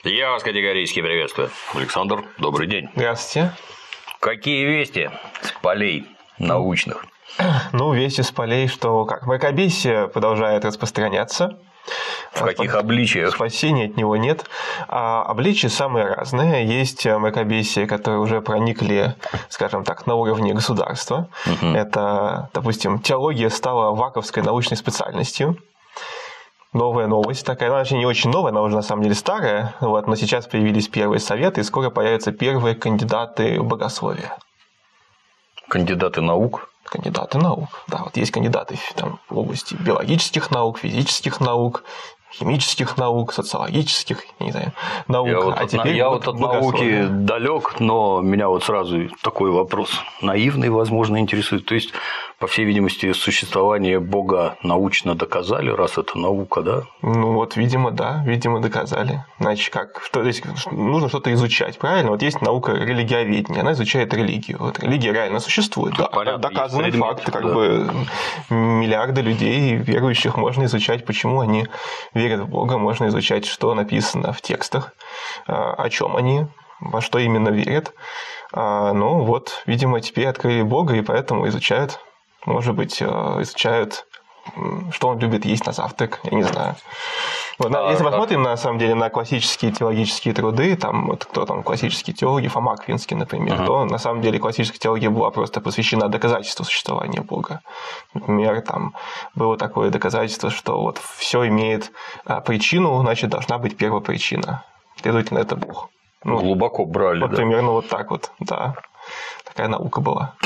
Я вас категорически приветствую. Александр, добрый день. Здравствуйте. Какие вести с полей научных? Вести с полей, что мракобесие продолжает распространяться. В каких обличиях? Спасения от него нет. Обличия самые разные. Есть мракобесие, которые уже проникли, скажем так, на уровне государства. Это, допустим, теология стала ваковской научной специальностью. Новая новость такая. Она вообще не очень новая, она уже на самом деле старая. Но сейчас появились первые советы, и скоро появятся первые кандидаты в богословие. Кандидаты наук? Кандидаты наук. Да, есть кандидаты в области биологических наук, физических наук, химических наук, социологических, не знаю, наук. Я от науки далек, но меня сразу такой вопрос наивный, возможно, интересует. То есть, по всей видимости, существование Бога научно доказали, раз это наука, да? Видимо, да, доказали. Значит, нужно что-то изучать, правильно? Есть наука религиоведения, она изучает религию. Религия реально существует. Да, понятно, доказанный факт, миллиарды людей, верующих, можно изучать, почему они верят в Бога, можно изучать, что написано в текстах, о чем они, во что именно верят. Видимо, теперь открыли Бога, и поэтому изучают, может быть, что он любит есть на завтрак, я не знаю. Если посмотрим, на самом деле, на классические теологические труды, кто классические теологи, Фома Аквинский, например, то на самом деле классическая теология была просто посвящена доказательству существования Бога. Например, было такое доказательство, что все имеет причину, значит, должна быть первопричина. Следовательно, это Бог. Глубоко брали, да? Примерно так да. Такая наука была.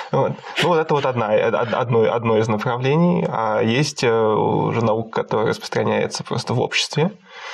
Это одно из направлений. А есть уже наука, которая распространяется просто в обществе.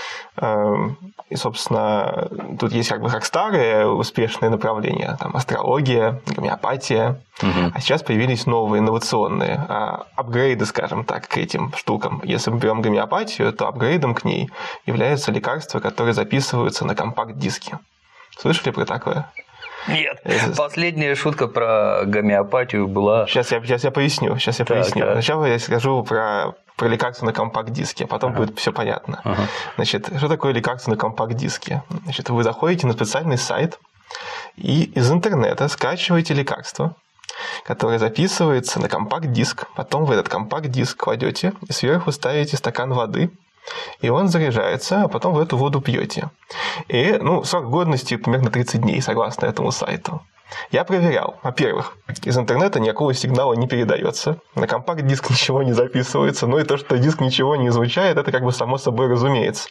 И, собственно, тут есть как старые успешные направления, астрология, гомеопатия. А сейчас появились новые инновационные апгрейды, скажем так, к этим штукам. Если мы берем гомеопатию, то апгрейдом к ней являются лекарства, которые записываются на компакт-диске. Слышали про такое? Нет, последняя шутка про гомеопатию была... Сейчас я поясню. Сначала я скажу про лекарство на компакт-диске, а потом будет все понятно. Значит, что такое лекарство на компакт-диске? Значит, вы заходите на специальный сайт и из интернета скачиваете лекарство, которое записывается на компакт-диск. Потом вы этот компакт-диск кладете и сверху ставите стакан воды, и он заряжается, а потом вы эту воду пьете. И срок годности примерно 30 дней, согласно этому сайту. Я проверял. Во-первых, из интернета никакого сигнала не передается, на компакт-диск ничего не записывается, и то, что диск ничего не излучает, это само собой разумеется.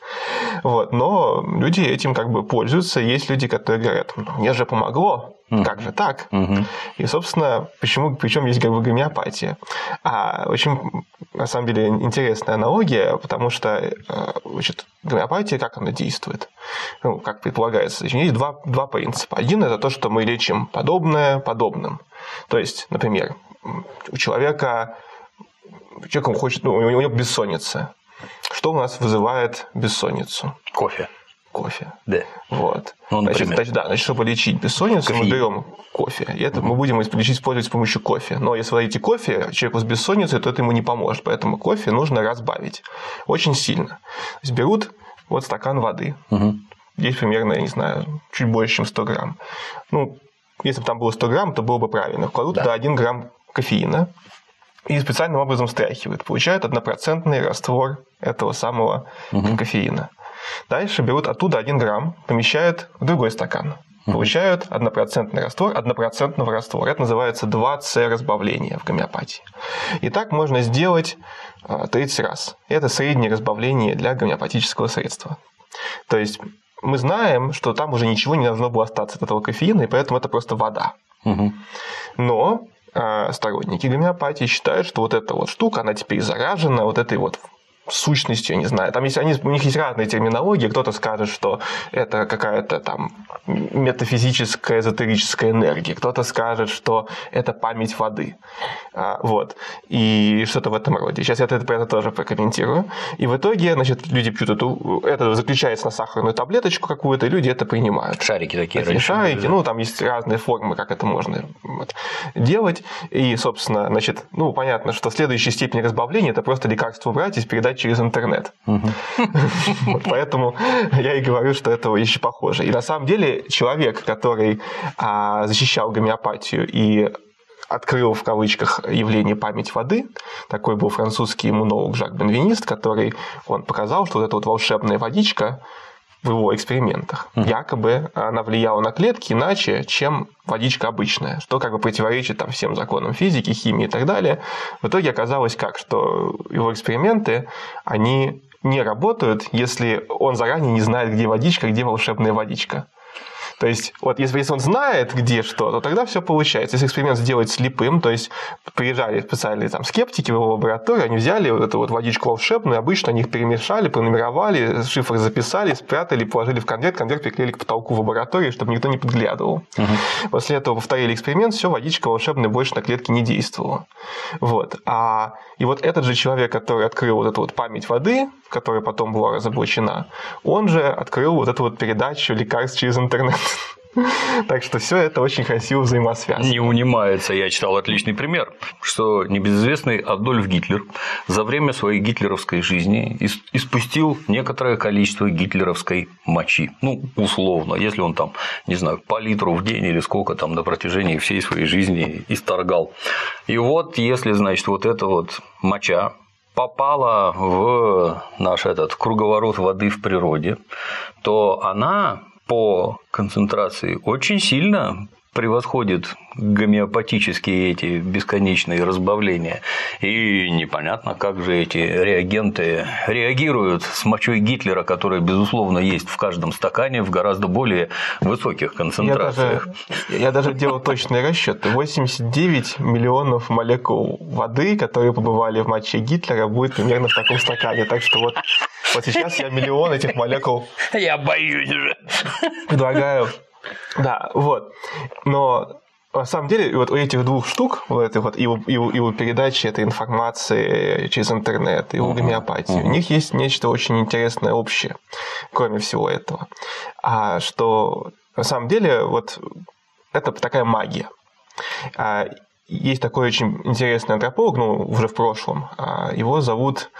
Но люди этим пользуются. Есть люди, которые говорят, мне же помогло, как же так? И, собственно, причем есть гомеопатия. Очень, на самом деле, интересная аналогия, потому что гомеопатия, как она действует? Как предполагается, есть два принципа. Один – это то, что мы лечим подобное подобным. То есть, например, человек хочет, у него бессонница. Что у нас вызывает бессонницу? Кофе. Да. Значит, чтобы лечить бессонницу, мы берем кофе. И это мы будем использовать с помощью кофе. Но если вы даете кофе человеку с бессонницей, то это ему не поможет. Поэтому кофе нужно разбавить очень сильно. То есть берут стакан воды. Здесь примерно, я не знаю, чуть больше, чем 100 грамм. Если бы там было 100 грамм, то было бы правильно. Кладут туда 1 грамм кофеина и специальным образом стряхивают. Получают 1% раствор этого самого кофеина. Дальше берут оттуда 1 грамм, помещают в другой стакан. Получают 1% раствор 1% раствора. Это называется 2С разбавление в гомеопатии. И так можно сделать 30 раз. Это среднее разбавление для гомеопатического средства. То есть мы знаем, что там уже ничего не должно было остаться от этого кофеина, и поэтому это просто вода. Но сторонники гомеопатии считают, что эта штука, она теперь заражена этой сущностью, я не знаю. У них есть разные терминологии. Кто-то скажет, что это какая-то метафизическая, эзотерическая энергия. Кто-то скажет, что это память воды. И что-то в этом роде. Сейчас я это тоже прокомментирую. И в итоге, люди пьют это заключается на сахарную таблеточку какую-то, и люди это принимают. Шарики такие. Шарики. Там есть разные формы, как это можно делать. И, собственно, понятно, что следующая степень разбавления – это просто лекарство брать и передать через интернет. Поэтому я и говорю, что это очень похоже. И на самом деле человек, который защищал гомеопатию и открыл, в кавычках, явление память воды. Такой был французский иммунолог Жак Бенвенист, он показал, что вот эта вот волшебная водичка в его экспериментах, якобы она влияла на клетки иначе, чем водичка обычная, что как бы противоречит всем законам физики, химии и так далее. В итоге оказалось что его эксперименты, они не работают, если он заранее не знает, где водичка, где волшебная водичка. То есть, если он знает, где что, то тогда все получается. Если эксперимент сделать слепым, то есть приезжали специальные скептики в его лабораторию, они взяли вот эту вот водичку волшебную, обычно они их перемешали, пронумеровали, шифр записали, спрятали, положили в конверт приклеили к потолку в лаборатории, чтобы никто не подглядывал. После этого повторили эксперимент, все, водичка волшебная больше на клетки не действовала. И вот этот же человек, который открыл вот эту вот память воды, которая потом была разоблачена, он же открыл вот эту вот передачу лекарств через интернет. Так что все это очень красиво взаимосвязано. Не унимается. Я читал отличный пример, что небезызвестный Адольф Гитлер за время своей гитлеровской жизни испустил некоторое количество гитлеровской мочи. Условно, если он не знаю, по литру в день или сколько на протяжении всей своей жизни исторгал. И вот, если, значит, вот эта вот моча попала в наш круговорот воды в природе, то она по концентрации очень сильно превосходит гомеопатические эти бесконечные разбавления. И непонятно, как же эти реагенты реагируют с мочой Гитлера, которая, безусловно, есть в каждом стакане в гораздо более высоких концентрациях. Я даже делал точные расчеты. 89 миллионов молекул воды, которые побывали в моче Гитлера, будет примерно в таком стакане. Так что вот сейчас я миллион этих молекул... Я боюсь уже. Предлагаю... Да, вот. Но на самом деле вот у этих двух штук, и у передачи этой информации через интернет, и у гомеопатии, у них есть нечто очень интересное общее, кроме всего этого. Что на самом деле вот это такая магия. Есть такой очень интересный антрополог, уже в прошлом, его зовут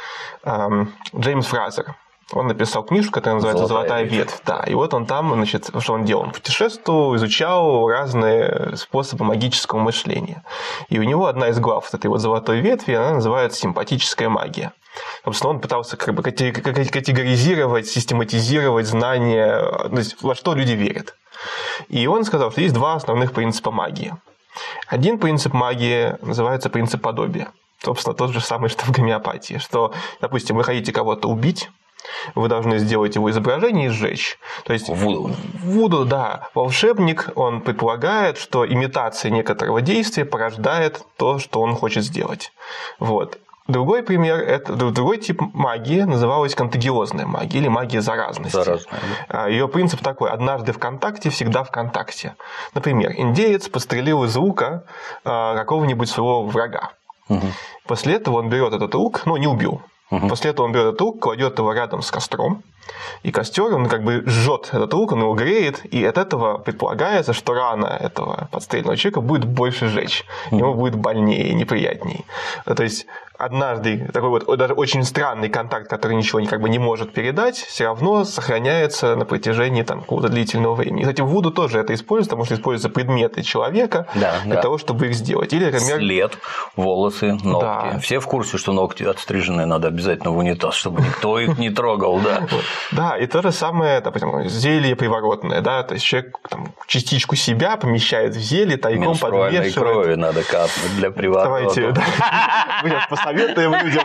Джеймс Фразер. Он написал книжку, которая называется «Золотая ветвь». Да, и вот он там, что он делал? Он путешествовал, изучал разные способы магического мышления. И у него одна из глав этой вот «Золотой ветви», она называется «Симпатическая магия». Собственно, он пытался категоризировать, систематизировать знания, то есть во что люди верят. И он сказал, что есть два основных принципа магии. Один принцип магии называется принцип подобия. Собственно, тот же самый, что в гомеопатии. Что, допустим, вы хотите кого-то убить, вы должны сделать его изображение и сжечь. То есть вуду, да, волшебник, он предполагает, что имитация некоторого действия порождает то, что он хочет сделать. Вот. Другой пример, другой тип магии называлась контагиозная магия или магия заразности. Ее принцип такой: однажды в контакте, всегда в контакте. Например, индеец подстрелил из лука какого-нибудь своего врага. После этого он берет этот лук, не убил. После этого он берет этот лук, кладет его рядом с костром, и костер, он жжет этот лук, он его греет, и от этого предполагается, что рана этого подстрельного человека будет больше жечь, ему будет больнее, неприятнее. То есть однажды такой вот даже очень странный контакт, который ничего не может передать, все равно сохраняется на протяжении какого-то длительного времени. И, кстати, в вуду тоже это используется, потому что используются предметы человека для того, чтобы их сделать. Или, например, след, волосы, ногти. Да. Все в курсе, что ногти отстриженные надо обязательно в унитаз, чтобы никто их не трогал. Да. Да, и то же самое, допустим, зелье приворотное, да, то есть человек частичку себя помещает в зелье, тайком подмешивает. Менструальной крови надо капнуть для приворота. Давайте, посоветуем людям,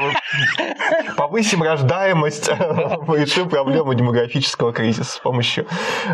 повысим рождаемость, решим проблему демографического кризиса с помощью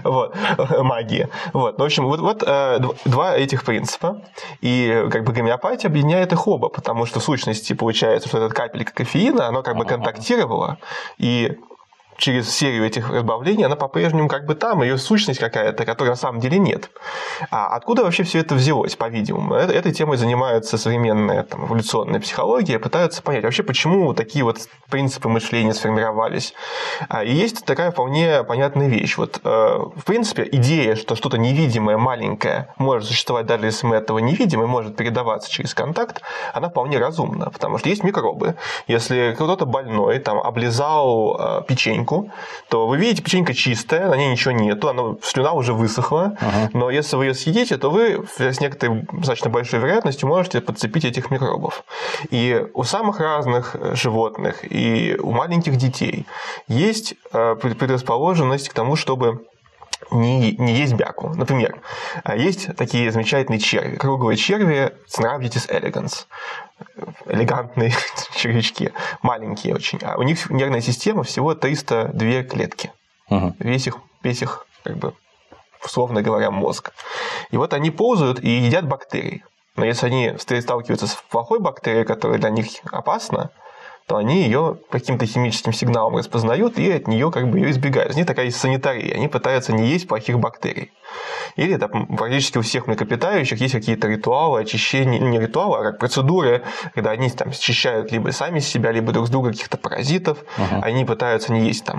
магии. В общем, вот два этих принципа, и гомеопатия объединяет их оба, потому что в сущности получается, что эта капелька кофеина, она контактировала, и через серию этих разбавлений, она по-прежнему как бы там, ее сущность какая-то, которой на самом деле нет. А откуда вообще все это взялось, по-видимому? Этой темой занимается современная эволюционная психология, пытаются понять вообще, почему такие вот принципы мышления сформировались. И есть такая вполне понятная вещь. Вот, в принципе, идея, что что-то невидимое, маленькое может существовать, даже если мы этого не видим, и может передаваться через контакт, она вполне разумна, потому что есть микробы. Если кто-то больной облизал печеньку, то вы видите, печенька чистая, на ней ничего нету, слюна уже высохла, но если вы ее съедите, то вы с некоторой достаточно большой вероятностью можете подцепить этих микробов. И у самых разных животных и у маленьких детей есть предрасположенность к тому, чтобы не есть бяку. Например, есть такие замечательные черви, круглые черви Cynarbiditis elegans. Элегантные червячки, маленькие очень. А у них нервная система всего 302 клетки. Весь их, как бы, условно говоря, мозг. И вот они ползают и едят бактерии. Но если они сталкиваются с плохой бактерией, которая для них опасна, то они ее каким-то химическим сигналом распознают и от нее как бы ее избегают. У них такая есть санитария. Они пытаются не есть плохих бактерий. Или практически у всех млекопитающих есть какие-то ритуалы очищения, не ритуалы, а как процедуры, когда они счищают либо сами себя, либо друг с друга каких-то паразитов. Они пытаются не есть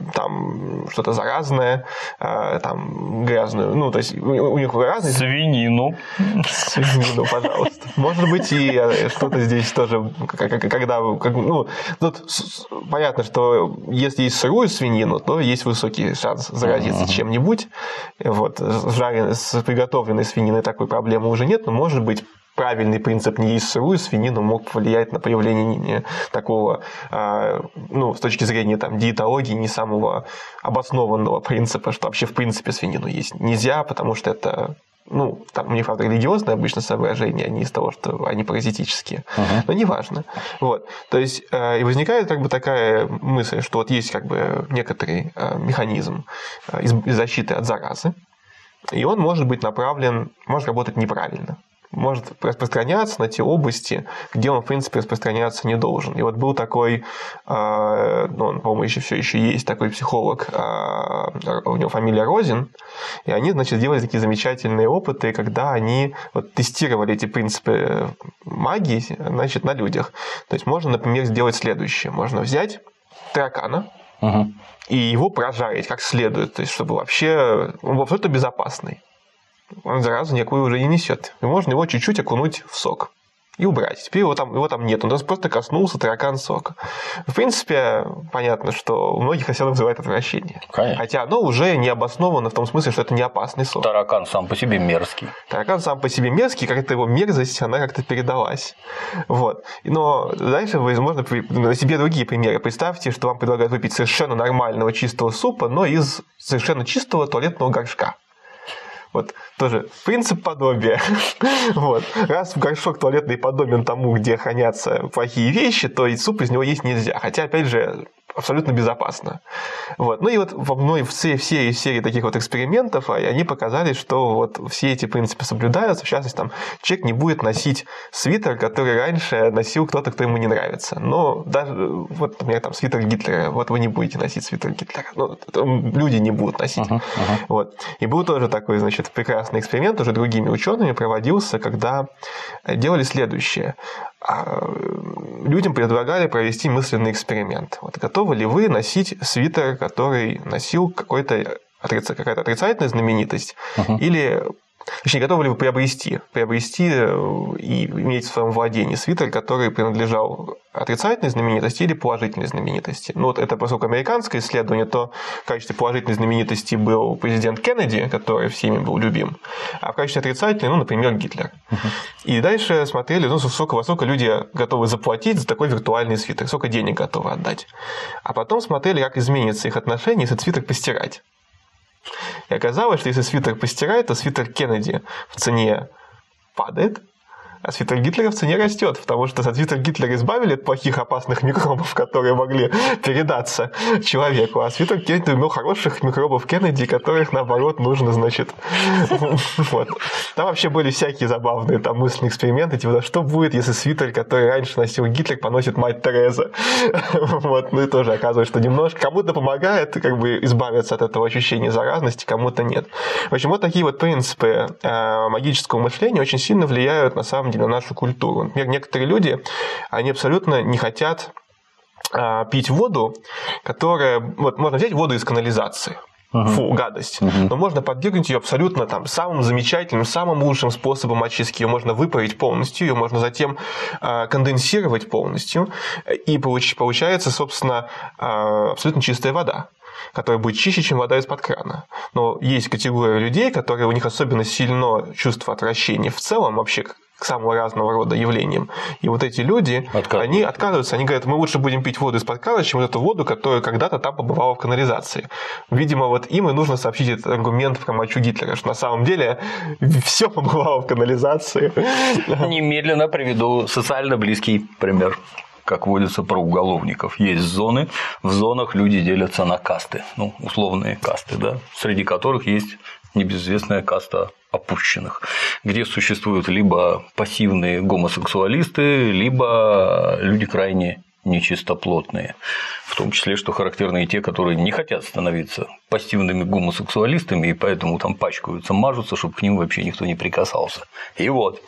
там что-то заразное, грязную. То есть у них разные... Свинину, пожалуйста. Может быть, и что-то здесь тоже, когда... тут понятно, что если есть сырую свинину, то есть высокий шанс заразиться чем-нибудь. Вот. С приготовленной свининой такой проблемы уже нет, но, может быть, правильный принцип не есть сырую свинину мог повлиять на появление такого, с точки зрения диетологии, не самого обоснованного принципа, что вообще в принципе свинину есть нельзя, потому что это... у них, правда, религиозные обычно соображения, а не из того, что они паразитические. Но неважно. Вот. То есть, и возникает такая мысль, что вот есть некоторый механизм защиты от заразы, и он может быть направлен, может работать неправильно. Может распространяться на те области, где он, в принципе, распространяться не должен. И вот был такой, он, по-моему, все еще есть такой психолог, у него фамилия Розин, и они, делали такие замечательные опыты, когда они тестировали эти принципы магии, на людях. То есть, можно, например, сделать следующее. Можно взять таракана, и его прожарить как следует, то есть, чтобы вообще он был абсолютно безопасный. Он заразу никакую уже не несет. И можно его чуть-чуть окунуть в сок и убрать. Теперь его там нет. Он просто коснулся таракан сока. В принципе, понятно, что у многих это вызывает отвращение. Конечно. Хотя оно уже не обосновано в том смысле, что это не опасный сок. Таракан сам по себе мерзкий. Таракан сам по себе мерзкий, как-то его мерзость, она как-то передалась. Вот. Но дальше вы, возможно, на себе другие примеры. Представьте, что вам предлагают выпить совершенно нормального чистого супа, но из совершенно чистого туалетного горшка. Вот тоже принцип подобия. Вот. Раз горшок туалетный подобен тому, где хранятся плохие вещи, то и суп из него есть нельзя. Хотя, опять же, абсолютно безопасно. Вот. И вот в серии таких экспериментов они показали, что все эти принципы соблюдаются. В частности, человек не будет носить свитер, который раньше носил кто-то, кто ему не нравится. Но даже, например, свитер Гитлера. Вы не будете носить свитер Гитлера. Люди не будут носить. Вот. И был тоже такой, прекрасный эксперимент, уже другими учеными проводился, когда делали следующее. Людям предлагали провести мысленный эксперимент. Готовы ли вы носить свитер, который носил какая-то отрицательная знаменитость, или... Точнее, готовы ли вы приобрести и иметь в своем владении свитер, который принадлежал отрицательной знаменитости или положительной знаменитости? Это, поскольку американское исследование, то в качестве положительной знаменитости был президент Кеннеди, который всеми был любим, а в качестве отрицательной, например, Гитлер. И дальше смотрели, сколько люди готовы заплатить за такой виртуальный свитер, сколько денег готовы отдать. А потом смотрели, как изменится их отношение, если этот свитер постирать. И оказалось, что если свитер постирать, то свитер Кеннеди в цене падает, а свитер гитлеровца не растет, потому что свитер Гитлера избавили от плохих опасных микробов, которые могли передаться человеку, а свитер Кеннеди имел хороших микробов Кеннеди, которых, наоборот, нужно, значит... Вот. Там вообще были всякие забавные там мысленные эксперименты, типа, что будет, если свитер, который раньше носил Гитлер, поносит мать Тереза? Вот. Ну и тоже оказывается, что немножко кому-то помогает как бы избавиться от этого ощущения заразности, кому-то нет. В общем, вот такие вот принципы магического мышления очень сильно влияют, на самом деле, на нашу культуру. Например, некоторые люди, они абсолютно не хотят пить воду, которая... Вот можно взять воду из канализации. Фу, гадость. Но можно подвергнуть ее абсолютно там, самым замечательным, самым лучшим способом очистки. Ее можно выпарить полностью, ее можно затем конденсировать полностью. И получается, собственно, абсолютно чистая вода, которая будет чище, чем вода из-под крана. Но есть категория людей, которые у них особенно сильно чувство отвращения в целом вообще к самого разного рода явлениям. И вот эти люди, они отказываются, они говорят, мы лучше будем пить воду из-под крана, чем вот эту воду, которая когда-то там побывала в канализации. Видимо, вот им и нужно сообщить этот аргумент про мочу Гитлера, что на самом деле все побывало в канализации. Немедленно приведу социально близкий пример. Как водится про уголовников. Есть зоны, в зонах люди делятся на касты, ну, условные касты, да, среди которых есть небезызвестная каста опущенных, где существуют либо пассивные гомосексуалисты, либо люди крайне нечистоплотные. В том числе, что характерны и те, которые не хотят становиться пассивными гомосексуалистами, и поэтому там пачкаются, мажутся, чтобы к ним вообще никто не прикасался. И вот,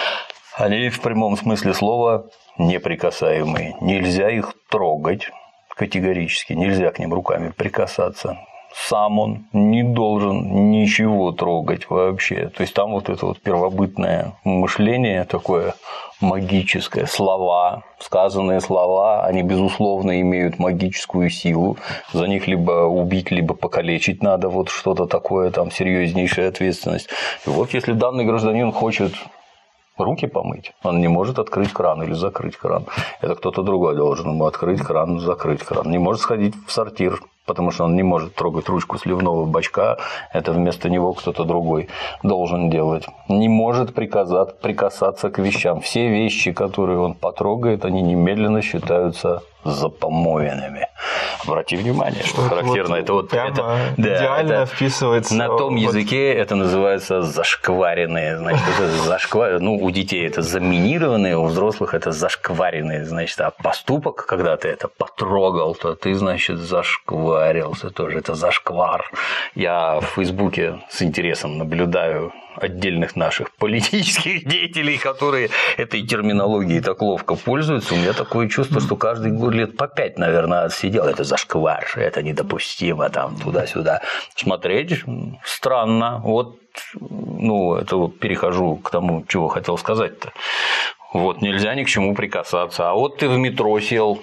они в прямом смысле слова неприкасаемые. Нельзя их трогать категорически, нельзя к ним руками прикасаться. Сам он не должен ничего трогать вообще. То есть там вот это вот первобытное мышление такое магическое, слова, сказанные слова, они безусловно имеют магическую силу. За них либо убить, либо покалечить надо, вот что-то такое, там серьезнейшая ответственность. И вот если данный гражданин хочет руки помыть, он не может открыть кран или закрыть кран. Это кто-то другой должен ему открыть кран, закрыть кран. Не может сходить в сортир, потому что он не может трогать ручку сливного бачка, это вместо него кто-то другой должен делать. Не может прикасаться к вещам. Все вещи, которые он потрогает, они немедленно считаются запомоенными. Обрати внимание, что характерно. Это вот идеально вписывается. На том языке это называется зашкваренные. Значит, это ну, у детей это заминированные, у взрослых это зашкваренные. Значит, а поступок, когда ты это потрогал, то ты, значит, зашкварился тоже. Это зашквар. Я в Фейсбуке с интересом наблюдаю отдельных наших политических деятелей, которые этой терминологией так ловко пользуются. У меня такое чувство, что каждый год лет по 5, наверное, отсидел. Это зашквар, это недопустимо, там, туда-сюда. Смотреть странно. Вот, ну, это вот перехожу к тому, чего хотел сказать-то. Вот, нельзя ни к чему прикасаться. А вот ты в метро сел,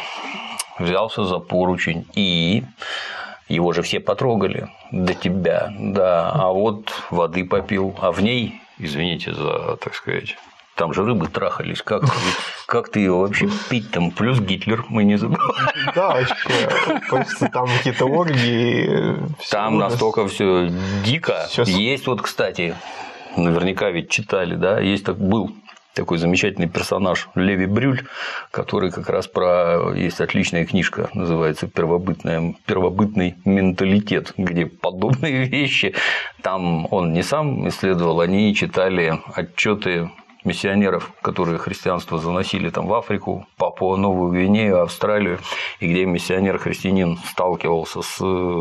взялся за поручень и... Его же все потрогали до тебя, да, а вот воды попил, а в ней, извините за, так сказать, там же рыбы трахались, как ты ее вообще пить там, плюс Гитлер, мы не забываем. Да, вообще, там какие-то оргии. Там настолько все дико. Есть вот, кстати, наверняка ведь читали, да, был такой замечательный персонаж Леви Брюль, который как раз есть отличная книжка, называется «Первобытный менталитет», где подобные вещи, там он не сам исследовал, они читали отчеты миссионеров, которые христианство заносили там в Африку, Папуа-Новую Гвинею, Австралию, и где миссионер-христианин сталкивался с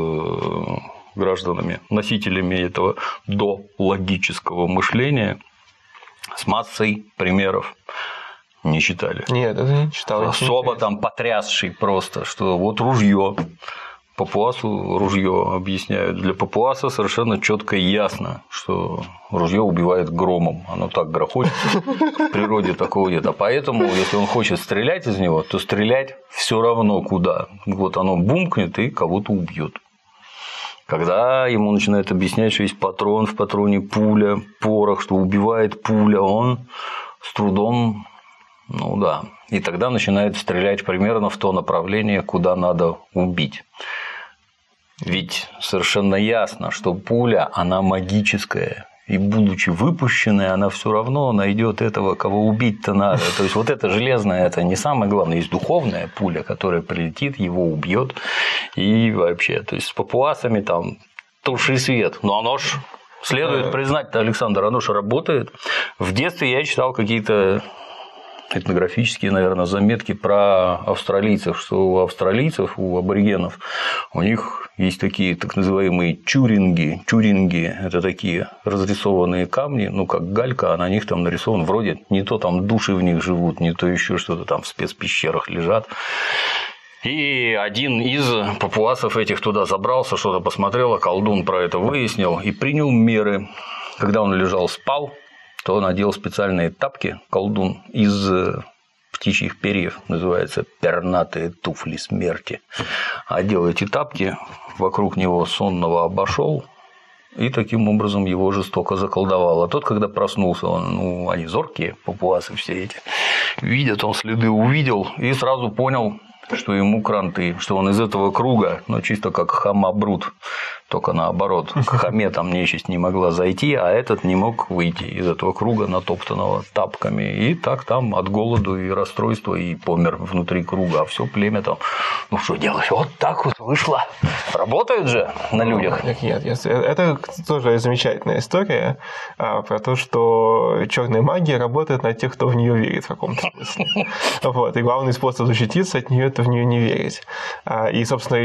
гражданами, носителями этого дологического мышления, с массой примеров. Не читали? Нет, это не читал. Особо там потрясший просто, что вот ружье. Папуасу ружье объясняют. Для папуаса совершенно четко и ясно, что ружье убивает громом. Оно так грохочет. В природе такого нет. А поэтому, если он хочет стрелять из него, то стрелять все равно куда. Вот оно бумкнет и кого-то убьет. Когда ему начинают объяснять, что есть патрон, в патроне пуля, порох, что убивает пуля, он с трудом, ну да, и тогда начинает стрелять примерно в то направление, куда надо убить. Ведь совершенно ясно, что пуля, она магическая. и будучи выпущенной, она все равно найдет этого, кого убить-то надо. То есть вот это железное, это не самое главное. Есть духовная пуля, которая прилетит, его убьет. И вообще, то есть с папуасами там туши свет. Но оно ж, следует признать, Александр, оно ж работает. В детстве я читал какие-то этнографические, наверное, заметки про австралийцев, что у австралийцев, у аборигенов, у них есть такие так называемые чуринги. Чуринги – это такие разрисованные камни, ну, как галька, а на них там нарисован вроде не то там души в них живут, не то еще что-то там в спецпещерах лежат. И один из папуасов этих туда забрался, что-то посмотрел, а колдун про это выяснил и принял меры. Когда он лежал, спал, то надел специальные тапки, колдун, из птичьих перьев, называется пернатые туфли смерти. Одел эти тапки, вокруг него сонного обошел и таким образом его жестоко заколдовал. А тот, когда проснулся, ну, они зоркие, папуасы все эти, видят, он следы увидел и сразу понял, что ему кранты, что он из этого круга, ну, чисто как Хамабрут, только наоборот, к Хаме там нечисть не могла зайти, а этот не мог выйти из этого круга, натоптанного тапками, и так там от голоду и расстройства и помер внутри круга, а все племя там, ну, что делать, вот так вот вышло, работает же на людях. Нет, это тоже замечательная история про то, что черная магия работает на тех, кто в нее верит в каком-то смысле. Вот, и главный способ защититься от нее – это в нее не верить. И, собственно,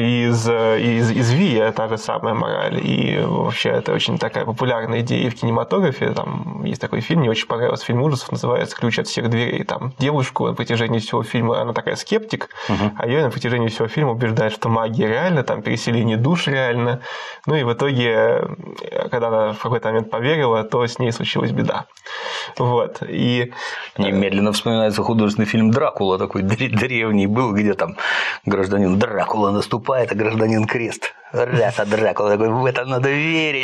из Вия та же самая мораль. И вообще это очень такая популярная идея в кинематографе. Там есть такой фильм, мне очень понравился, фильм ужасов, называется «Ключ от всех дверей». Там девушку на протяжении всего фильма, она такая скептик, а ее на протяжении всего фильма убеждает, что магия реальна, там переселение душ реально. Ну и в итоге, когда она в какой-то момент поверила, то с ней случилась беда. Вот. И немедленно вспоминается художественный фильм «Дракула», такой древний был, где там гражданин Дракула наступает, а гражданин Крест. Раса Дракула, такой, в это надо верить.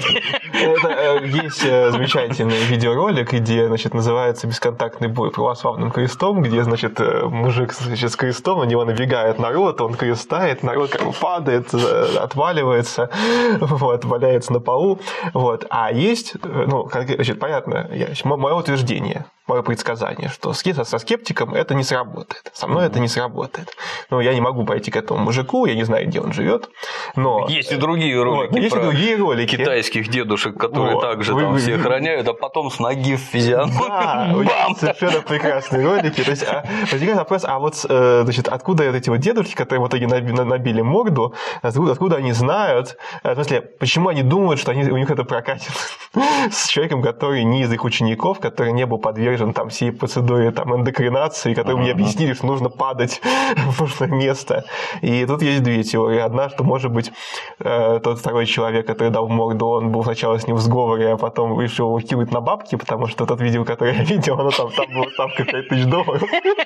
Есть замечательный видеоролик, где, значит, называется «Бесконтактный бой православным крестом», где, значит, мужик, значит, с крестом, на него набегает народ, он крестает, народ как бы падает, отваливается, вот, валяется на полу. Вот. А есть, ну, значит, понятно, мое утверждение, мое предсказание, что со скептиком это не сработает. Со мной это не сработает. Ну, я не могу пойти к этому мужику, я не знаю, где он живет, но... Есть и другие ролики, вот, есть и другие ролики китайских дедушек, которые также там всех роняют, а потом с ноги в физиономию. Да, совершенно прекрасные ролики. То есть возникает вопрос, а вот, значит, откуда эти вот дедушки, которые в итоге набили морду, откуда они знают, в смысле, почему они думают, что у них это прокатит с человеком, который не из их учеников, который не был подвержен там всей процедуре там эндокринации, которым мне объяснили, что нужно падать в нужное место. И тут есть две теории. Одна, что, может быть, тот второй человек, который дал морду, он был сначала с ним в сговоре, а потом решил его кинуть на бабки, потому что тот видео, которое я видел, оно там была ставка $5000.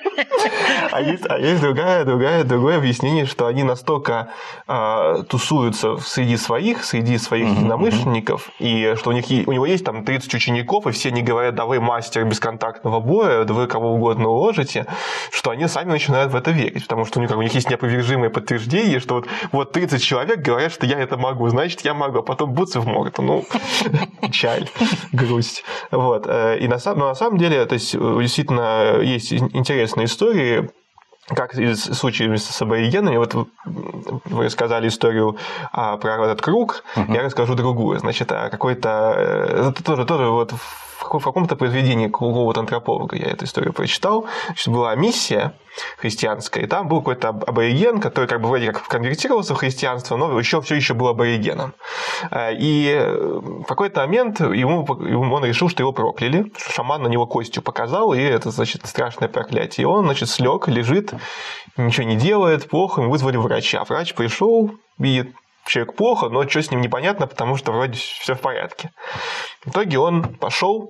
А есть другое объяснение, что они настолько тусуются среди своих единомышленников, и что у него есть там 30 учеников, и все они говорят: да вы мастер бесконтактного боя, да вы кого угодно уложите, что они сами начинают в это верить, потому что у них есть неопровержимое подтверждение, что вот 30 человек говорят, что я это могу, значит, я могу, а потом буц в морду. Ну, печаль, грусть. Вот. И на самом деле, то есть, действительно, есть интересные истории, как из случаев с аборигенами. Вот вы рассказали историю про этот круг, я расскажу другую. Значит, какой-то... Это тоже вот в каком-то произведении какого-то антрополога я эту историю прочитал. Значит, была миссия христианская, и там был какой-то абориген, который как бы вроде как конвертировался в христианство, но все еще был аборигеном. И в какой-то момент он решил, что его прокляли, что шаман на него костью показал, и это, значит, страшное проклятие. И он, значит, слег, лежит, ничего не делает, плохо, ему вызвали врача. Врач пришел, видит, человек плохо, но что с ним непонятно, потому что вроде все в порядке. В итоге он пошел,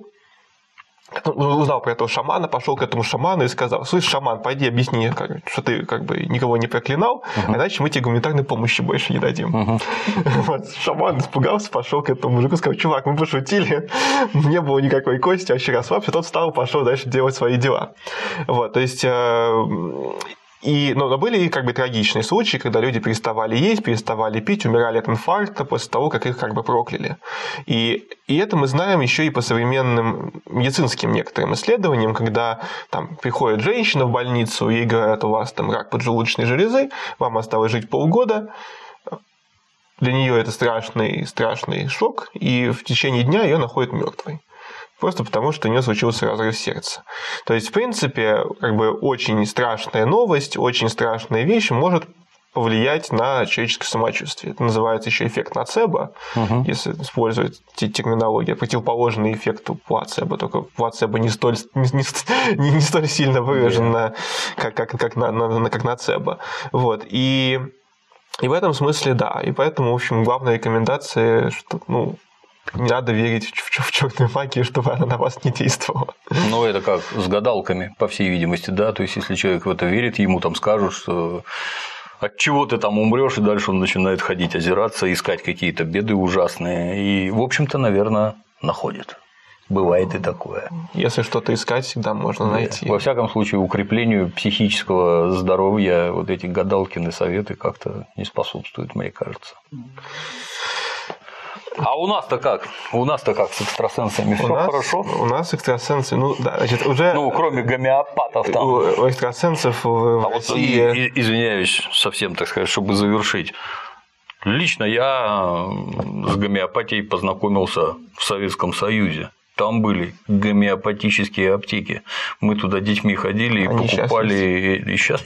узнал про этого шамана, пошел к этому шаману и сказал: слышь, шаман, пойди объясни, что ты как бы никого не проклинал, а иначе мы тебе гуманитарной помощи больше не дадим. Вот, шаман испугался, пошел к этому мужику, сказал: чувак, мы пошутили, не было никакой кости, вообще расслабься. Тот встал, пошел дальше делать свои дела. Вот, то есть... Но были как бы трагичные случаи, когда люди переставали есть, переставали пить, умирали от инфаркта после того, как их как бы прокляли. И это мы знаем еще и по современным медицинским некоторым исследованиям, когда там приходит женщина в больницу, ей говорят, у вас там рак поджелудочной железы, вам осталось жить полгода. Для нее это страшный шок, и в течение дня ее находят мертвой. Просто потому, что у нее случился разрыв сердца. То есть, в принципе, как бы очень страшная новость, очень страшная вещь может повлиять на человеческое самочувствие. Это называется еще эффект ноцебо, если использовать терминологию, противоположный эффекту плацебо, только плацебо не столь сильно выражено, как ноцебо. Вот. И в этом смысле, да. И поэтому, в общем, главная рекомендация, что, не надо верить в черную магию, чтобы она на вас не действовала. Ну, это как с гадалками, по всей видимости, да. То есть, если человек в это верит, ему там скажут, что от чего ты там умрешь, и дальше он начинает ходить, озираться, искать какие-то беды ужасные. И, в общем-то, наверное, находит. Бывает и такое. Если что-то искать, всегда можно найти. Во всяком случае, укреплению психического здоровья вот эти гадалкины советы как-то не способствуют, мне кажется. А у нас-то как? У нас-то как с экстрасенсами? Все хорошо? У нас экстрасенсы, значит, уже... кроме гомеопатов там. У экстрасенсов в России... Вот, извиняюсь совсем, так сказать, чтобы завершить. Лично я с гомеопатией познакомился в Советском Союзе. Там были гомеопатические аптеки. Мы туда детьми ходили и покупали. И сейчас.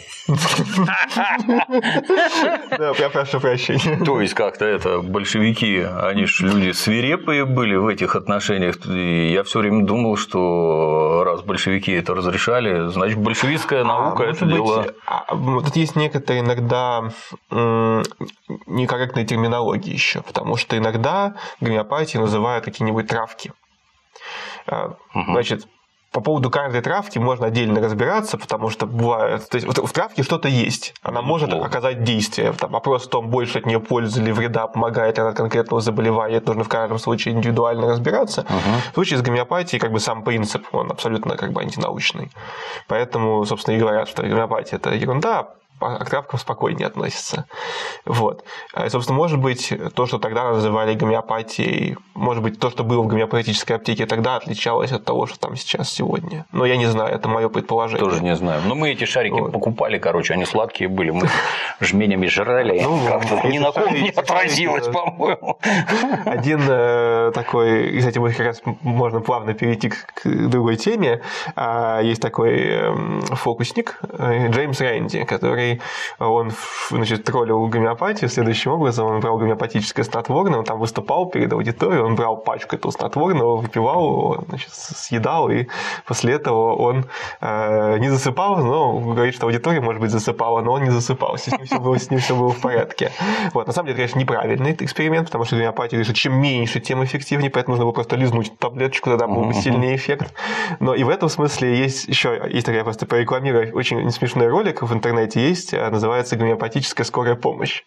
Да, я прошу прощения. То есть, как-то большевики, они же люди свирепые были в этих отношениях. И я все время думал, что раз большевики это разрешали, значит, большевистская наука это дело. Тут есть некоторые иногда некорректные терминологии еще, потому что иногда гомеопатией называют какие-нибудь травки. Значит, по поводу каждой травки можно отдельно разбираться, потому что бывает... То есть, в травке что-то есть, она может оказать действие. Вопрос в том, больше от нее пользы или вреда, помогает она от конкретного заболевания, это нужно в каждом случае индивидуально разбираться. В случае с гомеопатией как бы сам принцип, он абсолютно как бы антинаучный. Поэтому, собственно, и говорят, что гомеопатия – это ерунда, а к травкам спокойнее относятся. Вот. И, собственно, может быть, то, что тогда называли гомеопатией, может быть, то, что было в гомеопатической аптеке тогда, отличалось от того, что там сейчас сегодня. Но я не знаю, это мое предположение. Тоже не знаю. Но мы эти шарики покупали, они сладкие были, мы жменями жрали, как-то ни на ком не отразилось, по-моему. Один такой, и, кстати, как раз можно плавно перейти к другой теме. Есть такой фокусник Джеймс Рэнди, который он, троллил гомеопатию следующим образом. Он брал гомеопатическое снотворное, он там выступал перед аудиторией, он брал пачку этого снотворного, выпивал его, съедал, и после этого он не засыпал, но говорит, что аудитория, может быть, засыпала, но он не засыпал, с ним все было в порядке. Вот. На самом деле, конечно, неправильный эксперимент, потому что гомеопатия говорит, что чем меньше, тем эффективнее, поэтому нужно было просто лизнуть таблеточку, тогда был бы сильнее эффект. Но и в этом смысле есть такая, просто порекламирую, очень смешной ролик в интернете есть, называется «Гомеопатическая скорая помощь».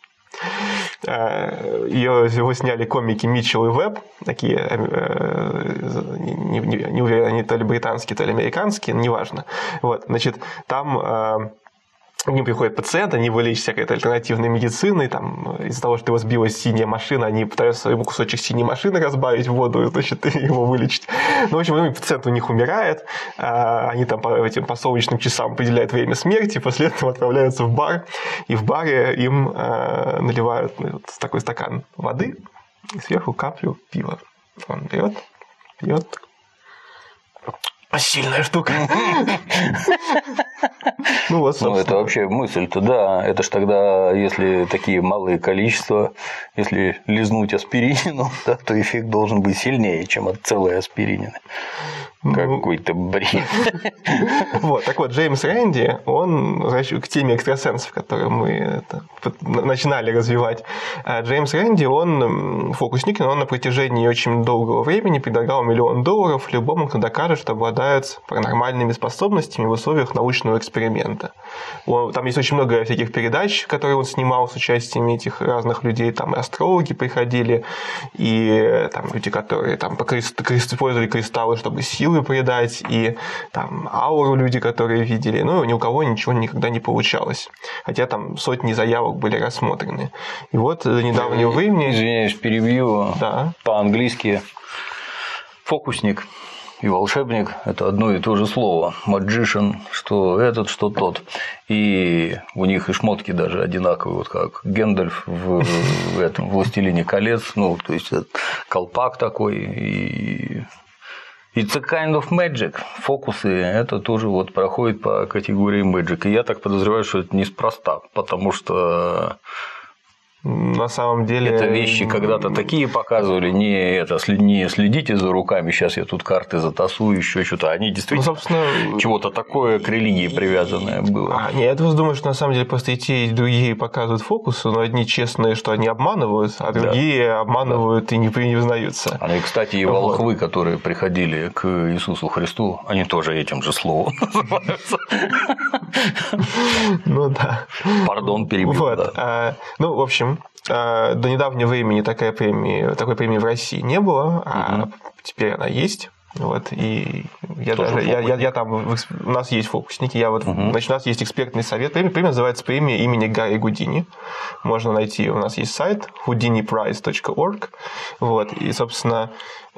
Его сняли комики Митчелл и Веб, такие, не уверен, они то ли британские, то ли американские, неважно. Вот, значит, там к ним приходят пациенты, они вылечат всякой альтернативной медициной, там, из-за того, что его сбила синяя машина, они пытаются ему кусочек синей машины разбавить в воду, значит, и его вылечить. В общем, пациент у них умирает, они там по солнечным часам определяют время смерти, после этого отправляются в бар, и в баре им наливают такой стакан воды, и сверху каплю пива. Он пьет. Сильная штука. Это вообще мысль-то, да. Это ж тогда, если такие малые количества, если лизнуть аспирину, да, то эффект должен быть сильнее, чем от целой аспирины. Какой-то бред. Так вот, Джеймс Рэнди, он, к теме экстрасенсов, которую мы начинали развивать. Джеймс Рэнди, он фокусник, но он на протяжении очень долгого времени предлагал $1 миллион любому, кто докажет, что обладает паранормальными способностями в условиях научного эксперимента. Там есть очень много всяких передач, которые он снимал с участием этих разных людей, там и астрологи приходили, и там люди, которые там использовали кристаллы, чтобы силу силы придать, и там ауру люди, которые видели. Но ни у кого ничего никогда не получалось. Хотя там сотни заявок были рассмотрены. И вот до недавнего времени... Извиняюсь, перебью. Да. По-английски фокусник и волшебник – это одно и то же слово. Magician, что этот, что тот. И у них и шмотки даже одинаковые, вот как Гэндальф в этом «Властелине колец». Ну, то есть, колпак такой. И it's a kind of magic. Фокусы – это тоже вот проходит по категории magic. И я так подозреваю, что это неспроста, потому что... На самом деле... Это вещи когда-то такие показывали, не следите за руками, сейчас я тут карты затасую, еще что-то. Они действительно чего-то такое к религии привязанное было. Нет, я думаю, что на самом деле просто и те, и другие показывают фокусы, но одни честные, что они обманывают, а другие обманывают и не признаются. И, кстати, и волхвы, которые приходили к Иисусу Христу, они тоже этим же словом называются. Ну да. Пардон, перебил. Ну, в общем, до недавнего времени такой премии в России не было, а теперь она есть. Вот, и я там, у нас есть фокусники, значит, у нас есть экспертный совет. Премия называется премия имени Гарри Гудини. Можно найти, у нас есть сайт houdiniprize.org. Вот, и, собственно,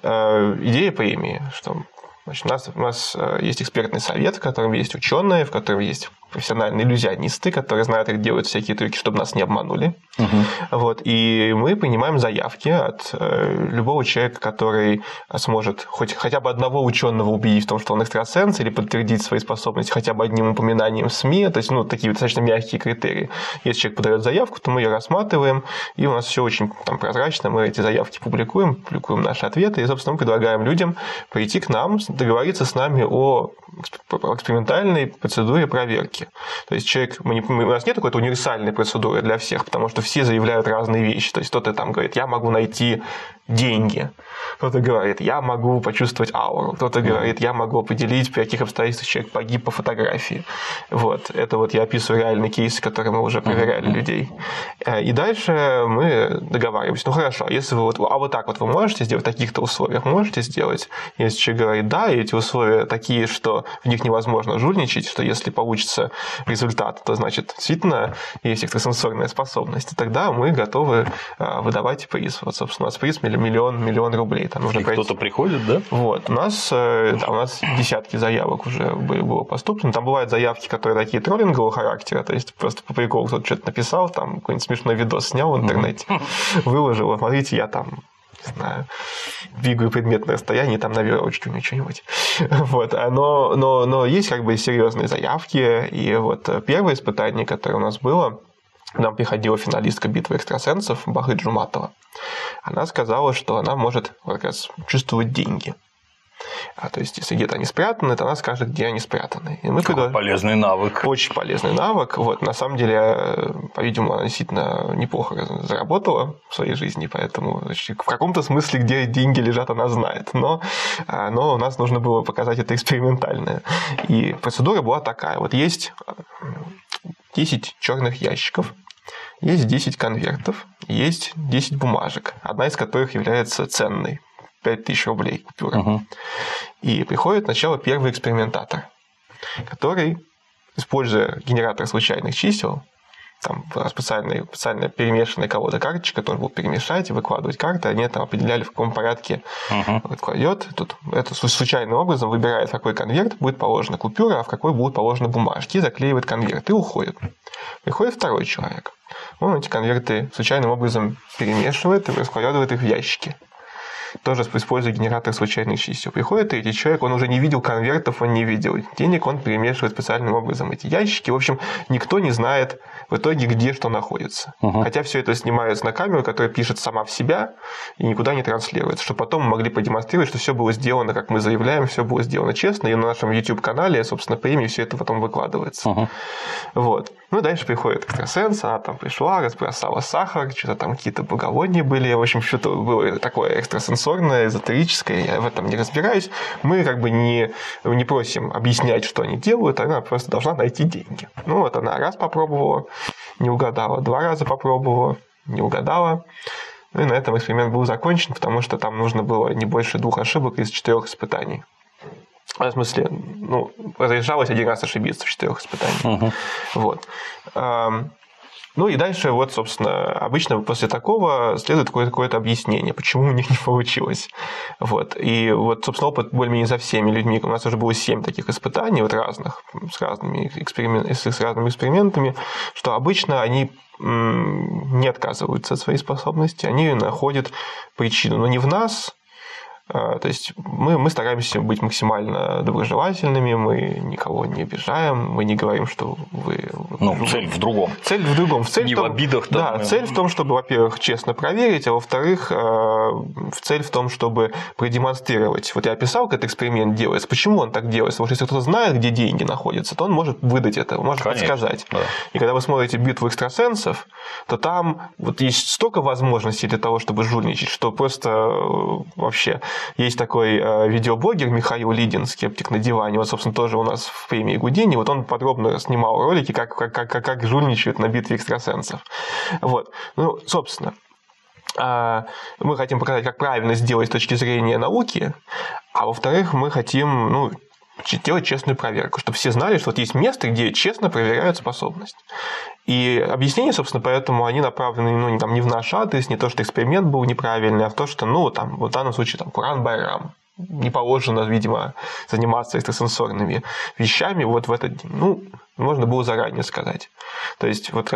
идея премии, что значит, у нас есть экспертный совет, в котором есть ученые, в котором есть профессиональные иллюзионисты, которые знают, как делать всякие трюки, чтобы нас не обманули. Вот, и мы принимаем заявки от любого человека, который сможет хотя бы одного ученого убедить в том, что он экстрасенс, или подтвердить свои способности хотя бы одним упоминанием в СМИ. То есть, такие достаточно мягкие критерии. Если человек подает заявку, то мы ее рассматриваем, и у нас все очень прозрачно. Мы эти заявки публикуем наши ответы, и, собственно, мы предлагаем людям прийти к нам, договориться с нами о экспериментальной процедуре проверки. То есть у нас нет какой-то универсальной процедуры для всех, потому что все заявляют разные вещи. То есть кто-то там говорит, я могу найти деньги. Кто-то говорит, я могу почувствовать ауру. Кто-то говорит, я могу определить, при каких обстоятельствах человек погиб по фотографии. Вот. Это я описываю реальные кейсы, которые мы уже проверяли людей. И дальше мы договариваемся. Ну хорошо, если вы вот так вы можете сделать, в таких-то условиях можете сделать. Если человек говорит, да, и эти условия такие, что в них невозможно жульничать, что если получится результат, то значит действительно есть экстрасенсорная способность. И тогда мы готовы выдавать приз. Вот, собственно, у нас приз миллион рублей. Там нужно кто-то приходит, да? Вот. У нас десятки заявок уже было поступлено. Там бывают заявки, которые такие троллингового характера, то есть просто по приколу кто-то что-то написал, там какой-нибудь смешной видос снял в интернете, выложил, смотрите, я там не знаю, двигаю предмет на расстоянии, там на веревочке что-нибудь. Вот. Но есть серьезные заявки. И вот первое испытание, которое у нас было, к нам приходила финалистка битвы экстрасенсов Бахы Джуматова. Она сказала, что она может как раз чувствовать деньги. То есть, если где-то они спрятаны, то она скажет, где они спрятаны. И мы полезный навык. Очень полезный навык. Вот, на самом деле, по-видимому, она действительно неплохо заработала в своей жизни, поэтому в каком-то смысле, где деньги лежат, она знает. Но у нас нужно было показать это экспериментально. И процедура была такая. Вот есть 10 черных ящиков, есть 10 конвертов, есть 10 бумажек, одна из которых является ценной. 5000 рублей купюра. И приходит сначала первый экспериментатор, который, используя генератор случайных чисел, там специально перемешанная колода карточек, которую будут перемешать и выкладывать карты, они там определяли, в каком порядке кладет. Тут это случайным образом выбирает, в какой конверт будет положена купюра, а в какой будут положены бумажки, и заклеивает конверт, и уходит. Приходит второй человек. Он эти конверты случайным образом перемешивает и раскладывает их в ящики. Тоже используя генератор случайных чисел. Приходит третий человек, он уже не видел конвертов, он не видел денег, он перемешивает специальным образом эти ящики. В общем, никто не знает в итоге, где что находится. Хотя все это снимается на камеру, которая пишет сама в себя и никуда не транслируется, чтобы потом мы могли продемонстрировать, что все было сделано, как мы заявляем, все было сделано честно, и на нашем YouTube-канале, собственно, премии все это потом выкладывается. Вот. Ну, и дальше приходит экстрасенс, она там пришла, разбросала сахар, что-то там какие-то благовония были, в общем, что-то было такое экстрасенсорное, эзотерическое, я в этом не разбираюсь. Мы не просим объяснять, что они делают, она просто должна найти деньги. Ну, вот она раз попробовала, не угадала, 2 раза попробовала, не угадала. Ну, и на этом эксперимент был закончен, потому что там нужно было не больше 2 ошибок из 4 испытаний. В смысле, разрешалось один раз ошибиться в 4 испытаниях. Вот. Ну и дальше, вот, собственно, обычно после такого следует какое-то объяснение, почему у них не получилось. Вот. И вот, собственно, опыт более-менее за всеми людьми. У нас уже было 7 таких испытаний, вот разных, с разными экспериментами, что обычно они не отказываются от своей способности, они находят причину. Но не в нас. То есть мы стараемся быть максимально доброжелательными, мы никого не обижаем, мы не говорим, что вы... цель в другом. Цель в другом. Не в обидах. Да, цель в том, чтобы, во-первых, честно проверить, а во-вторых, цель в том, чтобы продемонстрировать. Вот я описал, как этот эксперимент делается. Почему он так делается? Потому что если кто-то знает, где деньги находятся, то он может выдать это, может подсказать. Да. И когда вы смотрите «Битву экстрасенсов», то там вот есть столько возможностей для того, чтобы жульничать, что просто вообще... Есть такой видеоблогер Михаил Лидин, «Скептик на диване», вот, собственно, тоже у нас в премии Гудини, вот он подробно снимал ролики, как жульничают на битве экстрасенсов. Вот. Ну, собственно, мы хотим показать, как правильно сделать с точки зрения науки, а во-вторых, мы хотим, делать честную проверку, чтобы все знали, что вот есть место, где честно проверяют способность. И объяснения, собственно, поэтому они направлены не в наш адрес, не то, что эксперимент был неправильный, а в то, что, в данном случае, Куран Байрам. Не положено, видимо, заниматься экстрасенсорными вещами вот в этот день. Можно было заранее сказать. То есть, вот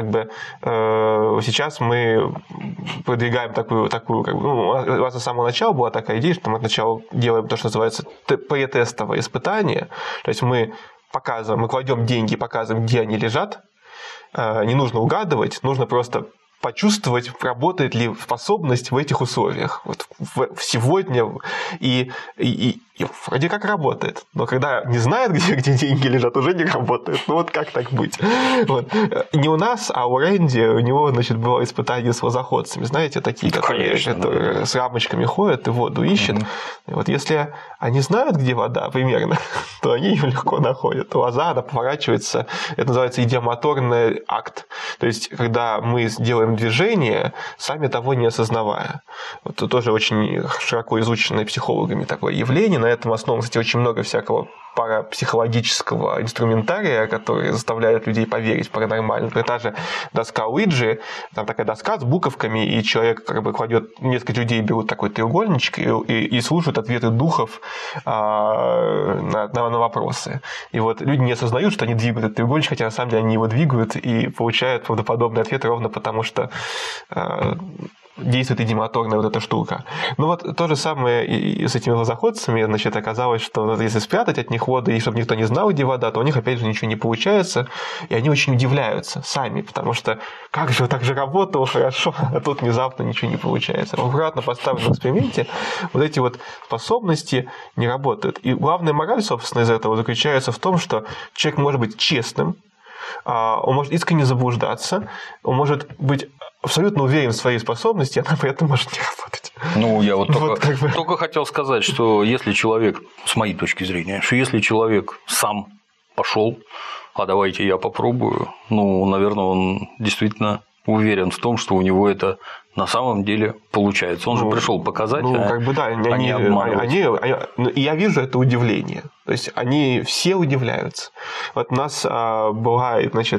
сейчас мы продвигаем такую у нас с самого начала была такая идея, что мы сначала делаем то, что называется претестовое испытание. То есть, мы кладем деньги, показываем, где они лежат. Не нужно угадывать, нужно просто почувствовать, работает ли способность в этих условиях. Вот сегодня и вроде как работает. Но когда не знает, где деньги лежат, уже не работает. Вот как так быть? Вот. Не у нас, а у Рэнди, у него, было испытание с лозоходцами. Знаете, такие, которые с рамочками ходят и воду ищут. И вот если они знают, где вода примерно, то они ее легко находят. Лоза, она поворачивается, это называется идиомоторный акт. То есть, когда мы делаем движение, сами того не осознавая. Вот это тоже очень широко изученное психологами такое явление. На этом основном, кстати, очень много всякого парапсихологического инструментария, который заставляет людей поверить в паранормальное. Например, та же доска Уиджи, там такая доска с буковками, и человек кладет, несколько людей берут такой треугольничек и слушают ответы духов на вопросы. И вот люди не осознают, что они двигают этот треугольничек, хотя на самом деле они его двигают и получают правдоподобный ответ ровно потому, что действует идиомоторная вот эта штука. Вот то же самое и с этими лозоходцами, оказалось, что если спрятать от них воду, и чтобы никто не знал, где вода, то у них опять же ничего не получается, и они очень удивляются сами, потому что как же так же работало хорошо, а тут внезапно ничего не получается. В обратно поставленном эксперименте вот эти вот способности не работают. И главная мораль, собственно, из этого заключается в том, что человек может быть честным, он может искренне заблуждаться, он может быть абсолютно уверен в своей способности, она при этом может не работать. Я только хотел сказать, что если человек, с моей точки зрения, что если человек сам пошел, а давайте я попробую, наверное, он действительно уверен в том, что у него это на самом деле получается. Он же пришел показать, не обманывать. И я вижу это удивление. То есть, они все удивляются. Вот у нас была,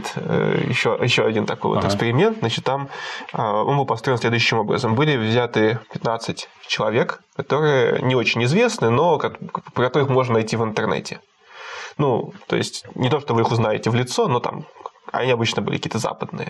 еще один такой эксперимент. Там он был построен следующим образом. Были взяты 15 человек, которые не очень известны, но про которых можно найти в интернете. То есть, не то, что вы их узнаете в лицо, но там они обычно были какие-то западные.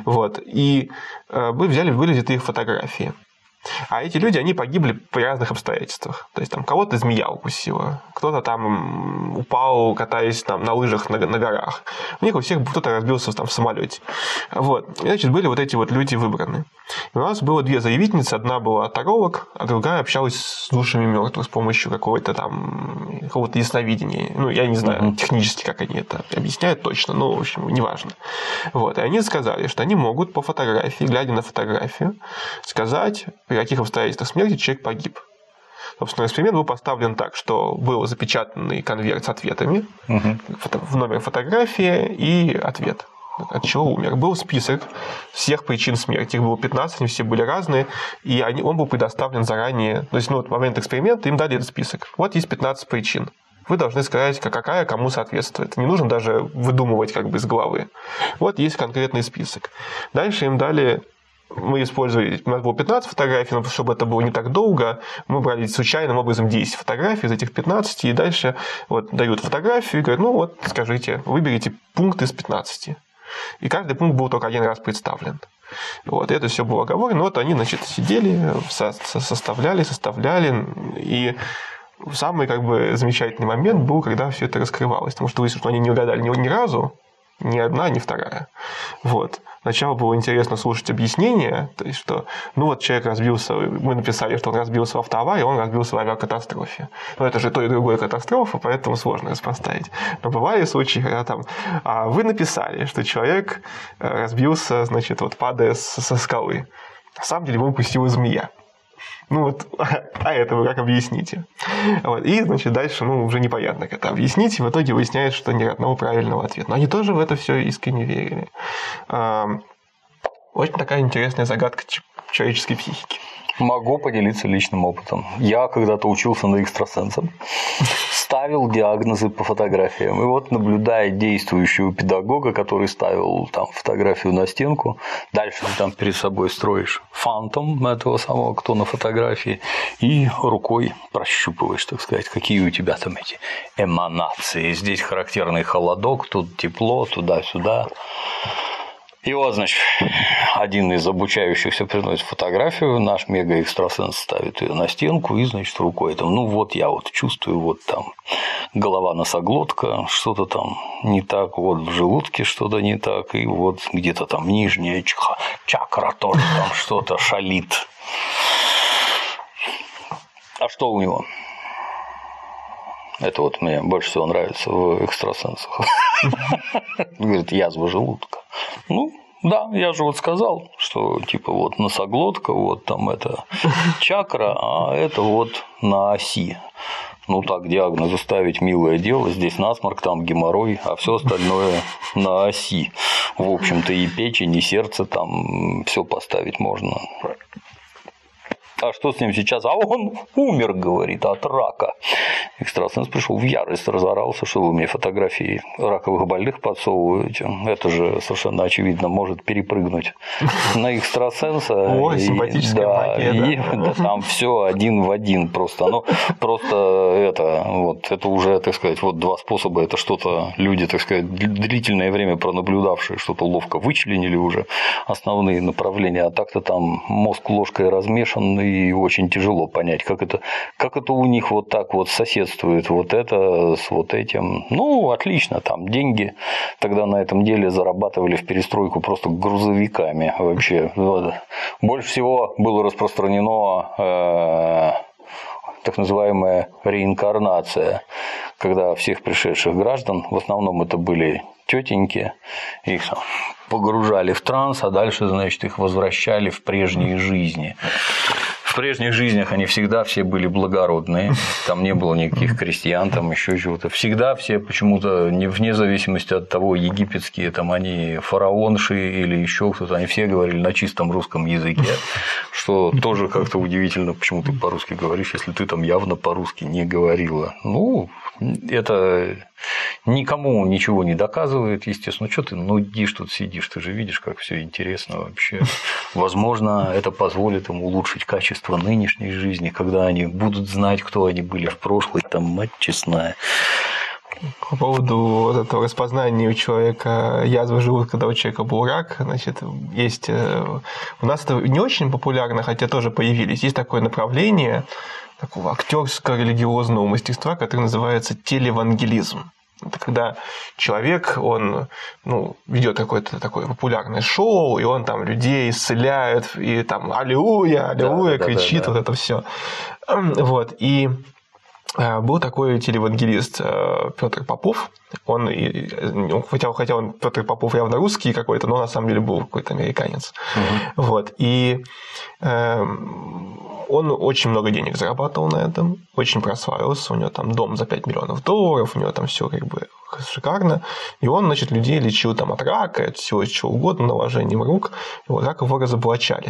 И были взяты их фотографии. А эти люди, они погибли при разных обстоятельствах. То есть, кого-то змея укусила, кто-то там упал, катаясь на лыжах на горах. У них у всех кто-то разбился в самолете. И, были вот эти вот люди выбраны. И у нас было 2 заявительницы. Одна была таролог, а другая общалась с душами мертвых с помощью какого-то ясновидения. Я не знаю технически, как они это объясняют точно, но, в общем, неважно. И они сказали, что они могут по фотографии, глядя на фотографию, сказать, при каких обстоятельствах смерти человек погиб. Собственно, эксперимент был поставлен так, что был запечатанный конверт с ответами, в номере фотографии и ответ, от чего умер. Был список всех причин смерти. Их было 15, они все были разные, и он был предоставлен заранее. То есть, в момент эксперимента им дали этот список. Вот есть 15 причин. вы должны сказать, какая кому соответствует. Не нужно даже выдумывать как бы из головы. Вот есть конкретный список. Дальше им дали... Мы использовали, у нас было 15 фотографий, но чтобы это было не так долго, мы брали случайным образом 10 фотографий из этих 15, и дальше вот дают фотографию и говорят, ну вот, скажите, выберите пункт из 15. И каждый пункт был только один раз представлен. Вот, и это все было оговорено. Вот они, значит, сидели, составляли, и самый как бы замечательный момент был, когда все это раскрывалось, потому что выяснилось, что они не угадали ни разу, ни одна, ни вторая. Вот. Сначала было интересно слушать объяснение, то есть, что, ну вот человек разбился, мы написали, что он разбился в автоаварии, он разбился в авиакатастрофе. Но это же то и другое катастрофа, поэтому сложно распоставить. Но бывали случаи, когда там, вы написали, что человек разбился, значит, вот падая со скалы. На самом деле его упустила змея. Ну вот, это вы как объясните? Вот. И, значит, дальше, уже непонятно, как это объяснить. И в итоге выясняется, что ни одного правильного ответа. Но они тоже в это все искренне верили. Очень такая интересная загадка человеческой психики. Могу поделиться личным опытом. Я когда-то учился на экстрасенсах, ставил диагнозы по фотографиям. И вот, наблюдая действующего педагога, который ставил там фотографию на стенку, дальше ты там перед собой строишь фантом этого самого, кто на фотографии, и рукой прощупываешь, так сказать, какие у тебя там эти эманации. Здесь характерный холодок, тут тепло, туда-сюда. И вот, значит, один из обучающихся приносит фотографию, наш мега-экстрасенс ставит ее на стенку и, значит, рукой там, вот я вот чувствую, вот там голова, носоглотка, что-то там не так, вот в желудке что-то не так, и вот где-то там нижняя чакра тоже там что-то шалит. А что у него? Это вот мне больше всего нравится в экстрасенсах. Говорит, язва желудка. Да, я же вот сказал, что типа вот носоглотка, вот там это чакра, а это вот на оси. Так диагнозы ставить милое дело. Здесь насморк, там геморрой, а все остальное на оси. В общем-то, и печень, и сердце там все поставить можно. А что с ним сейчас? А он умер, говорит, от рака. Экстрасенс пришел в ярость, разорался, что вы мне фотографии раковых больных подсовываете. Это же совершенно очевидно может перепрыгнуть на экстрасенса. Ой, симпатическая магия, да. Там все один в один просто. Это уже, так сказать, вот два способа. Это что-то люди, так сказать, длительное время пронаблюдавшие, что-то ловко вычленили уже основные направления. А так-то там мозг ложкой размешан, и очень тяжело понять, как это у них вот так вот соседствует вот это с вот этим. Отлично, там деньги тогда на этом деле зарабатывали в перестройку просто грузовиками вообще. Больше всего было распространено так называемая реинкарнация, когда всех пришедших граждан, в основном это были тетеньки, их погружали в транс, а дальше, значит, их возвращали в прежние жизни. В прежних жизнях они всегда все были благородные, там не было никаких крестьян, там еще чего-то. Всегда все почему-то, вне зависимости от того, египетские там они фараонши или еще кто-то, они все говорили на чистом русском языке, что тоже как-то удивительно, почему ты по-русски говоришь, если ты там явно по-русски не говорила. Это никому ничего не доказывает, естественно. Что ты нудишь тут сидишь, ты же видишь, как все интересно вообще. Возможно, это позволит им улучшить качество нынешней жизни, когда они будут знать, кто они были в прошлом, там мать честная. По поводу вот этого распознания у человека язвы желудка, когда у человека был рак, значит, есть у нас это не очень популярно, хотя тоже появились. Есть такое направление такого актерско-религиозного мастерства, которое называется телевангелизм. Это когда человек, он ведет какое-то такое популярное шоу, и он там людей исцеляет, и там аллилуйя, аллилуйя, кричит, вот это все. Вот. И был такой телевангелист Петр Попов. Хотя он Петр Попов явно русский какой-то, но на самом деле был какой-то американец. Вот. И он очень много денег зарабатывал на этом, очень прославился, у него там дом за $5 миллионов, у него там все как бы шикарно. И он, значит, людей лечил там от рака, от всего чего угодно, наложением рук. И вот так его разоблачали.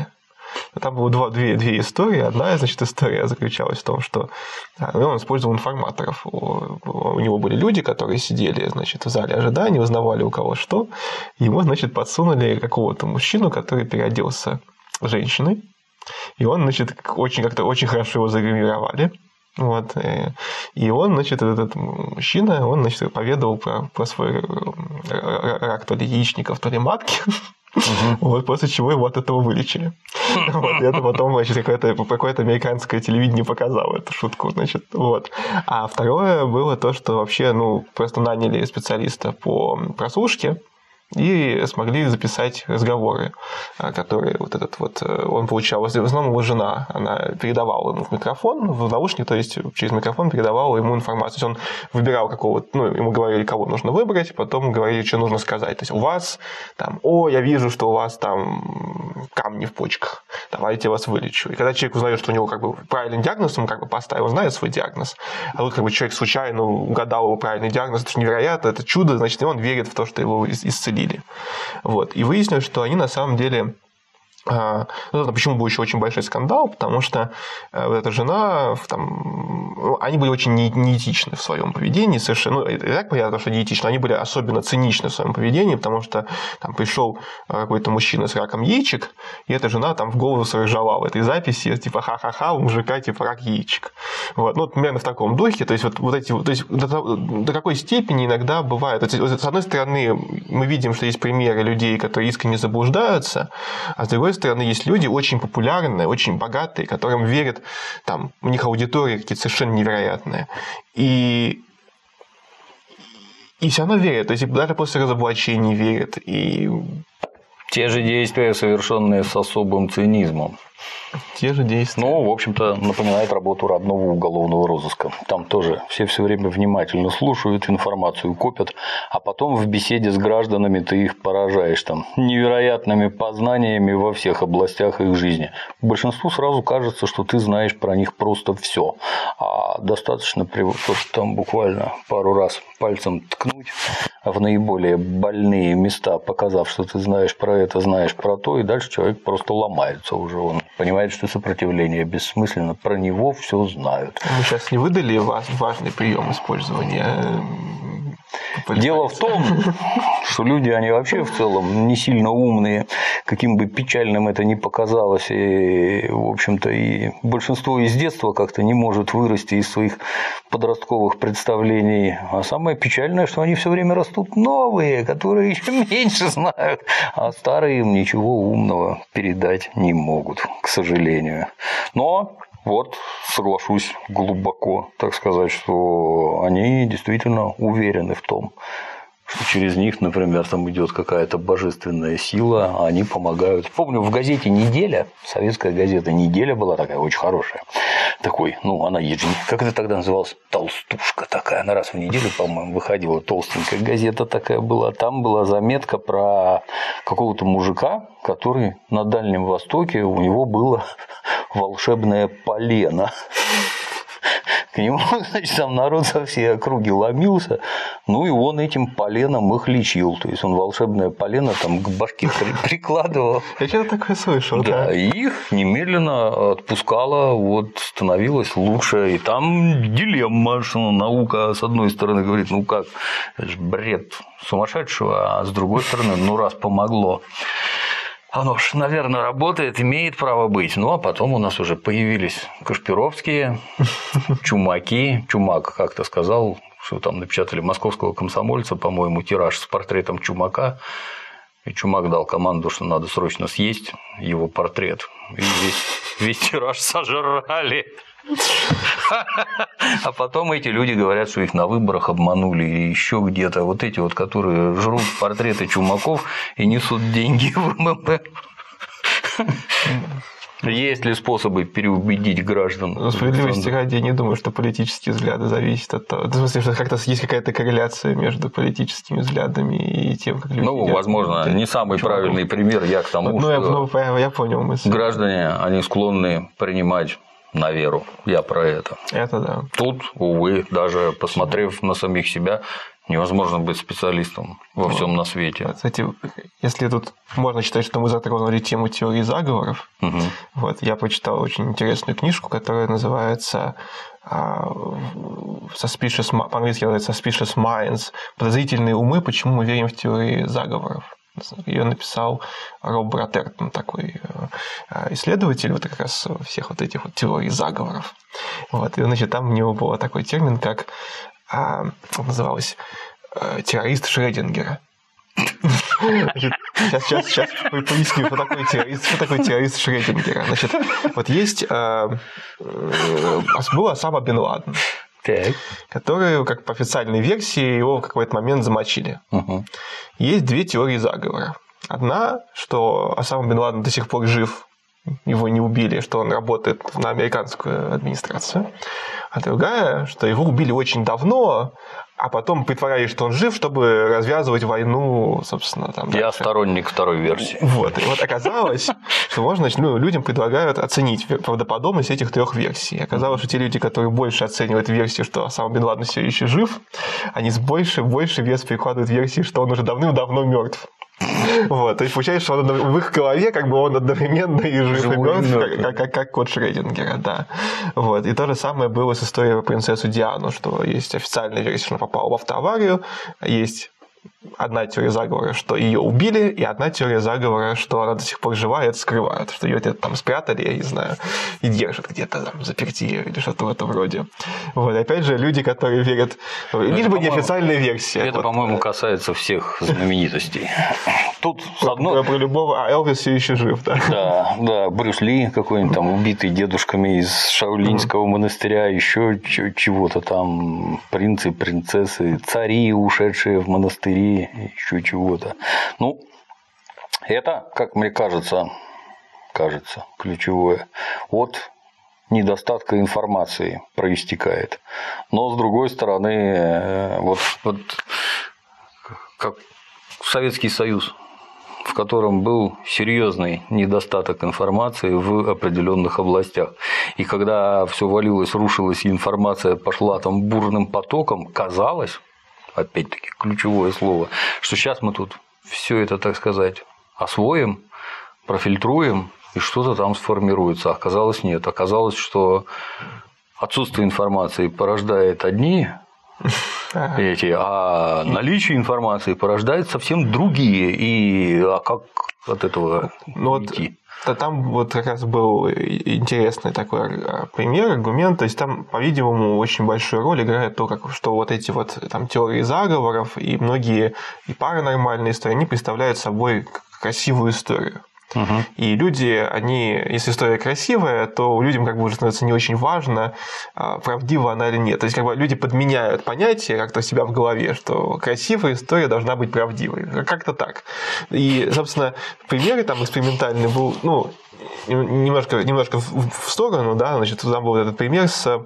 Там было две истории. Одна, значит, история заключалась в том, что он использовал информаторов. У него были люди, которые сидели, значит, в зале ожидания, узнавали у кого что. Ему, значит, подсунули какого-то мужчину, который переоделся женщиной. И он, значит, очень хорошо его загримировали. Вот. И он, значит, этот мужчина, он, значит, поведал про свой рак то ли яичников, то ли матки. Вот, после чего его от этого вылечили. Вот, и это потом, значит, какое-то американское телевидение показало эту шутку, значит, вот. А второе было то, что вообще, просто наняли специалиста по прослушке и смогли записать разговоры, которые он получал. В основном его жена, она передавала ему в микрофон, в наушник, то есть через микрофон передавала ему информацию. То есть он выбирал какого-то, ему говорили, кого нужно выбрать, потом говорили, что нужно сказать. То есть у вас там, я вижу, что у вас там камни в почках, давайте я вас вылечу. И когда человек узнает, что у него как бы правильный диагноз, он как бы поставил, он знает свой диагноз, а тут как бы человек случайно угадал его правильный диагноз, это же невероятно, это чудо, значит, и он верит в то, что его исцелили. Вот. И выяснилось, что они на самом деле... Почему был еще очень большой скандал? Потому что вот эта жена, они были очень неэтичны в своем поведении, совершенно, и так понятно, что неэтичны, они были особенно циничны в своем поведении, потому что там пришел какой-то мужчина с раком яичек, и эта жена там в голос ржала в этой записи, типа ха-ха-ха, у мужика типа рак яичек. Вот. Примерно в таком духе, то есть до какой степени иногда бывает. То есть, с одной стороны, мы видим, что есть примеры людей, которые искренне заблуждаются, а с другой стороны, есть люди очень популярные, очень богатые, которым верят, там, у них аудитории какие-то совершенно невероятные. И все равно верят, то есть даже после разоблачений верят. И... Те же действия, совершенные с особым цинизмом. Те же действия. В общем-то, напоминает работу родного уголовного розыска. Там тоже все время внимательно слушают, информацию копят, а потом в беседе с гражданами ты их поражаешь там невероятными познаниями во всех областях их жизни. Большинству сразу кажется, что ты знаешь про них просто все. А достаточно там буквально пару раз пальцем ткнуть в наиболее больные места, показав, что ты знаешь про это, знаешь про то, и дальше человек просто ломается уже. Он понимает, что сопротивление бессмысленно, про него все знают. Мы сейчас не выдали важный прием использования. Дело в том, что люди, они вообще в целом не сильно умные, каким бы печальным это ни показалось, и, в общем-то, и большинство из детства как-то не может вырасти из своих подростковых представлений. А самое печальное, что они все время растут новые, которые еще меньше знают, а старые им ничего умного передать не могут, к сожалению. Но вот, соглашусь глубоко, так сказать, что они действительно уверены в том, что через них, например, там идет какая-то божественная сила, а они помогают. Помню, в газете «Неделя», советская газета «Неделя» была такая очень хорошая. Такой, она как это тогда называлась? Толстушка такая. Она раз в неделю, по-моему, выходила, толстенькая газета такая была. Там была заметка про какого-то мужика, который на Дальнем Востоке, у него было волшебное полено. К нему, значит, там народ со всей округи ломился, и он этим поленом их лечил. То есть он волшебное полено там к башке прикладывал. Я что-то такое слышал, да. И их немедленно отпускало, становилось лучше. И там дилемма, что наука, с одной стороны, говорит, как, это же бред сумасшедшего, а с другой стороны, раз помогло. Оно ж, наверное, работает, имеет право быть. А потом у нас уже появились Кашпировские, Чумаки. Чумак как-то сказал, что там напечатали «Московского комсомольца», по-моему, тираж с портретом Чумака. И Чумак дал команду, что надо срочно съесть его портрет. И весь тираж сожрали. А потом эти люди говорят, что их на выборах обманули или еще где-то. Вот эти которые жрут портреты чумаков и несут деньги в МММ. Есть ли способы переубедить граждан? Справедливости ради, я не думаю, что политические взгляды зависят от того. В смысле, что как-то есть какая-то корреляция между политическими взглядами и тем, как люди едят. Возможно, не самый правильный пример. Я к тому, что я понял мысль. Граждане, они склонны принимать на веру. Я про это. Это да. Тут, увы, даже посмотрев на самих себя, Невозможно быть специалистом во всем на свете. Кстати, если тут можно считать, что мы затронули тему теории заговоров, вот, я прочитал очень интересную книжку, которая называется по-английски называется Suspicious Minds, подозрительные умы, почему мы верим в теории заговоров. Ее написал Роб Братертон, такой исследователь вот как раз всех вот этих вот теорий заговоров. Вот, и, значит, там у него был такой термин, как называлось террорист Шрёдингера. Сейчас поясню, что такое террорист Шрёдингера. Значит, вот есть был Осама бен Ладен, который, как по официальной версии, его в какой-то момент замочили. Есть две теории заговора. Одна, что Осама бен Ладен до сих пор жив, его не убили, что он работает на американскую администрацию. А другая, что его убили очень давно, а потом притворялись, что он жив, чтобы развязывать войну, собственно, там. Я сторонник второй версии. Вот. И вот оказалось, что можно, людям предлагают оценить правдоподобность этих трех версий. Оказалось, что те люди, которые больше оценивают версию, что Осама бен Ладен все еще жив, они с больше вес прикладывают версии, что он уже давным-давно мертв. Вот, то есть получается, что в их голове как бы он одновременно и жив, и мертв, как кот Шрёдингера, да. Вот. И то же самое было с историей про принцессу Диану, что есть официальная версия, что она попала в автоаварию, есть одна теория заговора, что ее убили, и одна теория заговора, что она до сих пор жива, и это скрывают, что ее где-то там спрятали, я не знаю, и держат где-то там, заперти ее или что-то в этом роде. Вот, опять же, люди, которые верят, лишь бы неофициальная версия. Это, по-моему, касается всех знаменитостей. Тут с одной... Про любого, Элвис все еще жив, да? Да, Брюс Ли какой-нибудь там убитый дедушками из Шаолиньского монастыря, еще чего-то там, принцы, принцессы, цари, ушедшие в монастыри, еще чего-то. Ну, это, как мне кажется, ключевое, от недостатка информации проистекает. Но, с другой стороны, вот как Советский Союз, в котором был серьезный недостаток информации в определенных областях. И когда все валилось, рушилось, и информация пошла там бурным потоком, казалось, опять-таки ключевое слово, что сейчас мы тут все это, так сказать, освоим, профильтруем, и что-то там сформируется. Оказалось, нет. Оказалось, что отсутствие информации порождает одни а наличие информации порождает совсем другие. И как от этого идти? Там вот как раз был интересный такой пример, аргумент. То есть там, по-видимому, очень большую роль играет то, что вот эти вот там теории заговоров и многие и паранормальные истории, они представляют собой красивую историю. И люди, если история красивая, то людям как бы уже становится не очень важно, правдива она или нет. То есть как бы люди подменяют понятие как-то у себя в голове, что красивая история должна быть правдивой. Как-то так. И, собственно, пример там экспериментальный был, немножко в сторону, да, значит, там был этот пример с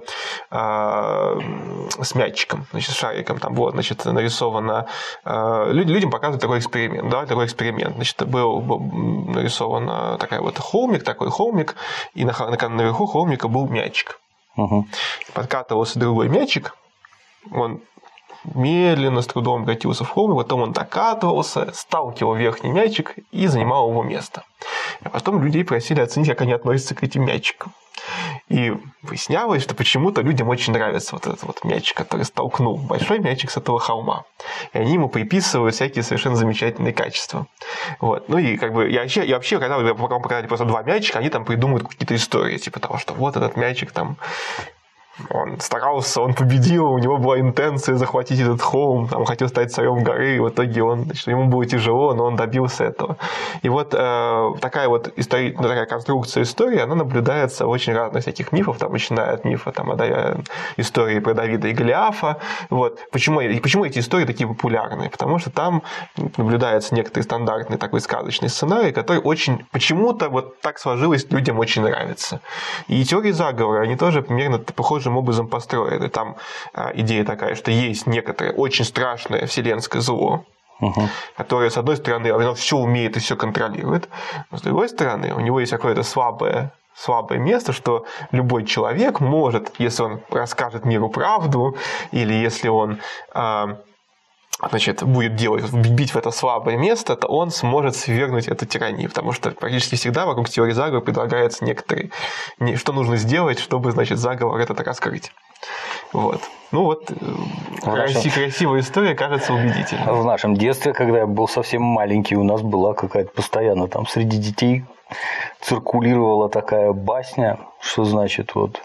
мячиком, значит, с шариком, там вот, значит, нарисовано, людям показывают такой эксперимент, да, значит, был нарисован такой холмик, и наверху холмика был мячик. Подкатывался другой мячик, он медленно, с трудом катился в холмик, потом он докатывался, сталкивал верхний мячик и занимал его место. А потом людей просили оценить, как они относятся к этим мячикам. И выяснялось, что почему-то людям очень нравится вот этот вот мячик, который столкнул большой мячик с этого холма. И они ему приписывают всякие совершенно замечательные качества. Вот. Ну и как бы я вообще, когда вам показали просто два мячика, они там придумывают какие-то истории, типа того, что вот этот мячик там он старался, он победил, у него была интенция захватить этот холм, он хотел стать царем горы, и в итоге ему было тяжело, но он добился этого. И вот такая вот такая конструкция истории, она наблюдается в очень разных всяких мифах, там, начиная от мифа истории про Давида и Голиафа. Вот. Почему эти истории такие популярные? Потому что там наблюдается некоторый стандартный такой сказочный сценарий, который очень почему-то вот так сложилось, людям очень нравится. И теории заговора, они тоже примерно похожим образом построены. Там идея такая, что есть некоторое очень страшное вселенское зло, которое, с одной стороны, оно все умеет и все контролирует, но с другой стороны, у него есть какое-то слабое место, что любой человек может, если он расскажет миру правду, или если он значит, будет бить в это слабое место, то он сможет свергнуть эту тиранию, потому что практически всегда вокруг теории заговора предлагается некоторые, что нужно сделать, чтобы, значит, заговор этот раскрыть. Вот. Ну вот, красивая история, кажется, убедительной. В нашем детстве, когда я был совсем маленький, у нас была какая-то постоянно там среди детей циркулировала такая басня, что значит вот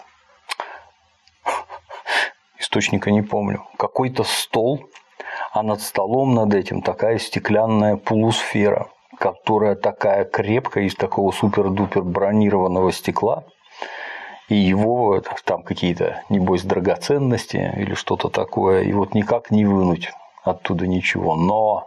источника не помню, какой-то стол, а над столом над этим такая стеклянная полусфера, которая такая крепкая, из такого супер-дупер бронированного стекла, и его там какие-то, небось, драгоценности или что-то такое, и вот никак не вынуть оттуда ничего. Но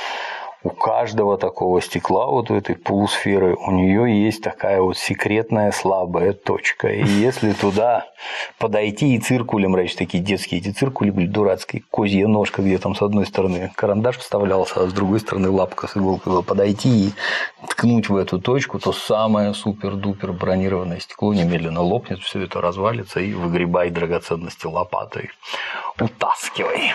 у каждого такого стекла, вот у этой полусферы, у нее есть такая вот секретная слабая точка. И если туда подойти и циркулем, раньше такие детские эти циркули были дурацкие, козья ножка, где там с одной стороны карандаш вставлялся, а с другой стороны лапка с иголкой, подойти и ткнуть в эту точку, то самое супер-дупер бронированное стекло немедленно лопнет, все это развалится, и выгребай драгоценности лопатой, утаскивай.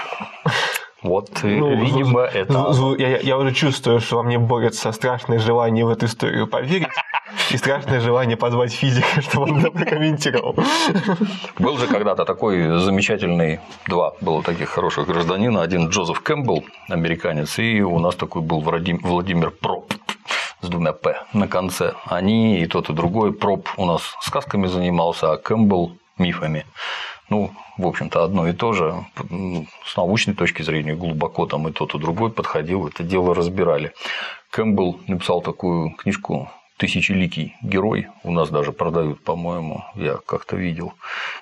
Вот, видимо, это... Я уже чувствую, что во мне борется страшное желание в эту историю поверить и страшное желание позвать физика, чтобы он это прокомментировал. Был же когда-то такой замечательный, два было таких хороших гражданина, один Джозеф Кэмпбелл, американец, и у нас такой был Владимир Проб с двумя «п» на конце. Они, и тот, и другой. Проб у нас сказками занимался, а Кэмпбелл мифами. Ну, в общем-то, одно и то же. С научной точки зрения глубоко там и тот, и другой подходил, это дело разбирали. Кэмпбелл написал такую книжку «Тысячеликий герой», у нас даже продают, по-моему, я как-то видел,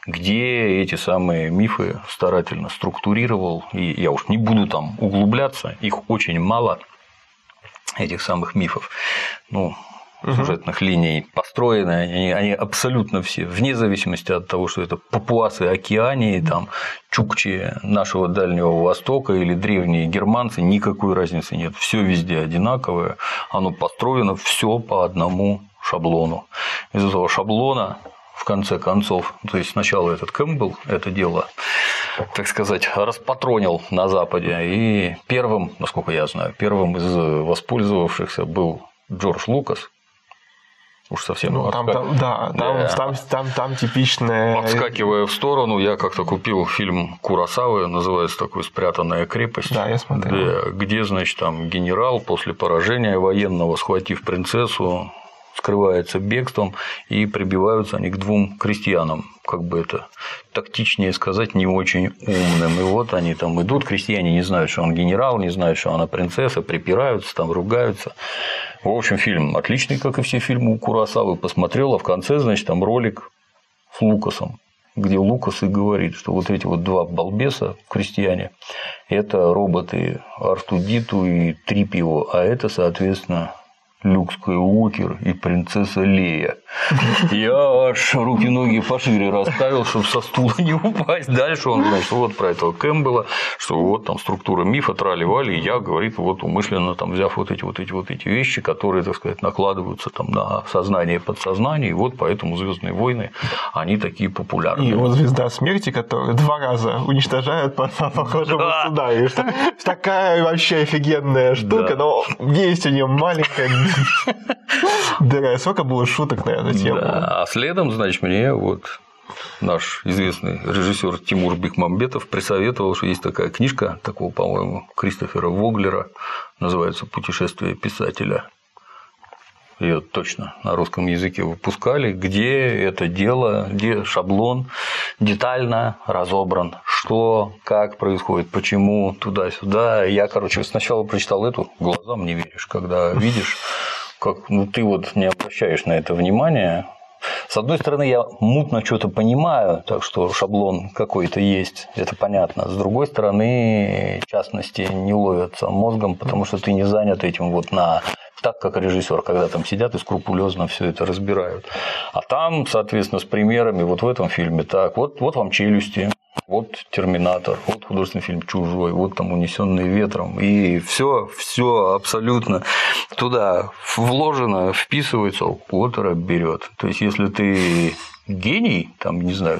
где эти самые мифы старательно структурировал, и я уж не буду там углубляться, их очень мало, этих самых мифов. Ну, сюжетных линий построены, они абсолютно все, вне зависимости от того, что это папуасы Океании, там, чукчи нашего Дальнего Востока или древние германцы, никакой разницы нет, все везде одинаковое, оно построено все по одному шаблону. Из этого шаблона, в конце концов, то есть сначала этот Кэмпбелл это дело, так сказать, распатронил на Западе, и первым, насколько я знаю, первым из воспользовавшихся был Джордж Лукас. Уж совсем там типичная... Отскакивая в сторону, я как-то купил фильм Куросавы, называется такой «Спрятанная крепость». Да, я смотрел. Где, значит, там генерал после поражения военного, схватив принцессу, скрывается бегством, и прибиваются они к двум крестьянам, как бы это тактичнее сказать, не очень умным. И вот они там идут, крестьяне не знают, что он генерал, не знают, что она принцесса, припираются, там ругаются. В общем, фильм отличный, как и все фильмы у Куросавы. Посмотрел, а в конце, значит, там ролик с Лукасом, где Лукас и говорит, что вот эти вот два балбеса, крестьяне, это роботы R2-D2 и Трипио, а это, соответственно, Люк Скайуокер и принцесса Лея. Я аж руки-ноги пошире расставил, чтобы со стула не упасть. Дальше он, значит, вот про этого Кэмпбелла, что вот там структура мифа, трали-вали, и я, говорит, вот умышленно там взяв вот эти вещи, которые, так сказать, накладываются там на сознание и подсознание, и вот поэтому «Звездные войны», они такие популярные. И вот «Звезда смерти», которая 2 раза уничтожает похожего суда, и что такая вообще офигенная штука, но есть у нее маленькая... Да, сколько было шуток на эту тему. Да, а следом, значит, мне вот наш известный режиссер Тимур Бекмамбетов присоветовал, что есть такая книжка такого, по-моему, Кристофера Воглера, называется «Путешествие писателя». Ее точно на русском языке выпускали, где это дело, где шаблон детально разобран, что, как происходит, почему, туда-сюда. Я, короче, сначала прочитал эту, глазам не веришь, когда видишь, как ты вот не обращаешь на это внимания. С одной стороны, я мутно что-то понимаю, так что шаблон какой-то есть, это понятно. С другой стороны, частности не ловятся мозгом, потому что ты не занят этим вот так, как режиссер, когда там сидят и скрупулезно все это разбирают. А там, соответственно, с примерами, вот в этом фильме так, вот вам «Челюсти», вот «Терминатор», вот художественный фильм «Чужой», вот там «Унесенные ветром», и все абсолютно туда вложено, вписывается, автора берет. То есть, если ты гений, там, не знаю, там,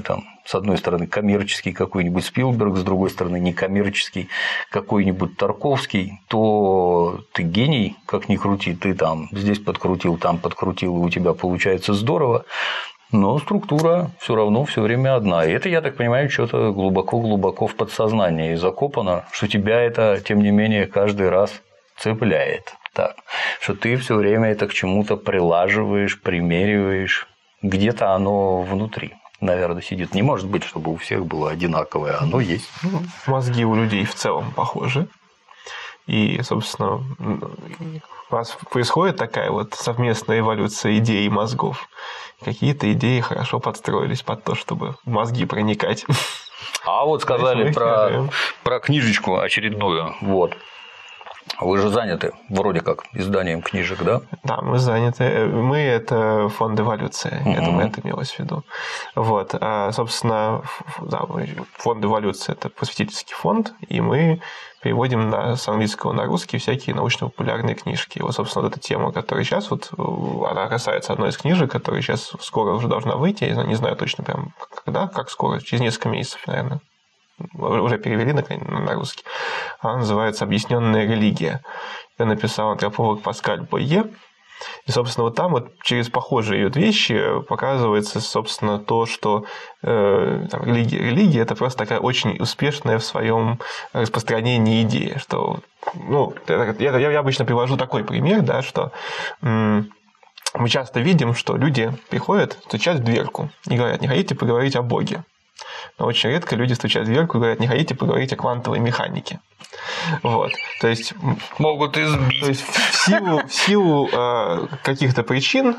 с одной стороны, коммерческий какой-нибудь Спилберг, с другой стороны, некоммерческий какой-нибудь Тарковский, то ты гений, как ни крути, ты там здесь подкрутил, там подкрутил, и у тебя получается здорово, но структура все равно все время одна. И это, я так понимаю, что-то глубоко-глубоко в подсознании закопано, что тебя это, тем не менее, каждый раз цепляет. Так, что ты все время это к чему-то прилаживаешь, примериваешь, где-то оно внутри, наверное, сидит. Не может быть, чтобы у всех было одинаковое, оно есть. Мозги у людей в целом похожи. И, собственно, у вас происходит такая вот совместная эволюция идей и мозгов. Какие-то идеи хорошо подстроились под то, чтобы в мозги проникать. А вот сказали про книжечку очередную. Вот. Вы же заняты, вроде как, изданием книжек, да? Да, мы заняты. Мы – это фонд «Эволюция», это имелось в виду. Вот. Собственно, да, фонд «Эволюция» – это просветительский фонд, и мы переводим с английского на русский всякие научно-популярные книжки. Вот, собственно, вот эта тема, которая сейчас, вот, она касается одной из книжек, которая сейчас скоро уже должна выйти, я не знаю точно прям когда, как скоро, через несколько месяцев, наверное. Уже перевели на русский. Она называется «Объясненная религия». Ее написал антрополог Паскаль Бойе. И, собственно, вот там вот через похожие вещи показывается, собственно, то, что там, религия – это просто такая очень успешная в своем распространении идея. Что, ну, я обычно привожу такой пример, да, что мы часто видим, что люди приходят, стучат в дверку и говорят: не хотите поговорить о Боге? Но очень редко люди стучат в дверку и говорят: не хотите поговорить о квантовой механике. Вот. То есть могут избить. То есть в силу каких-то причин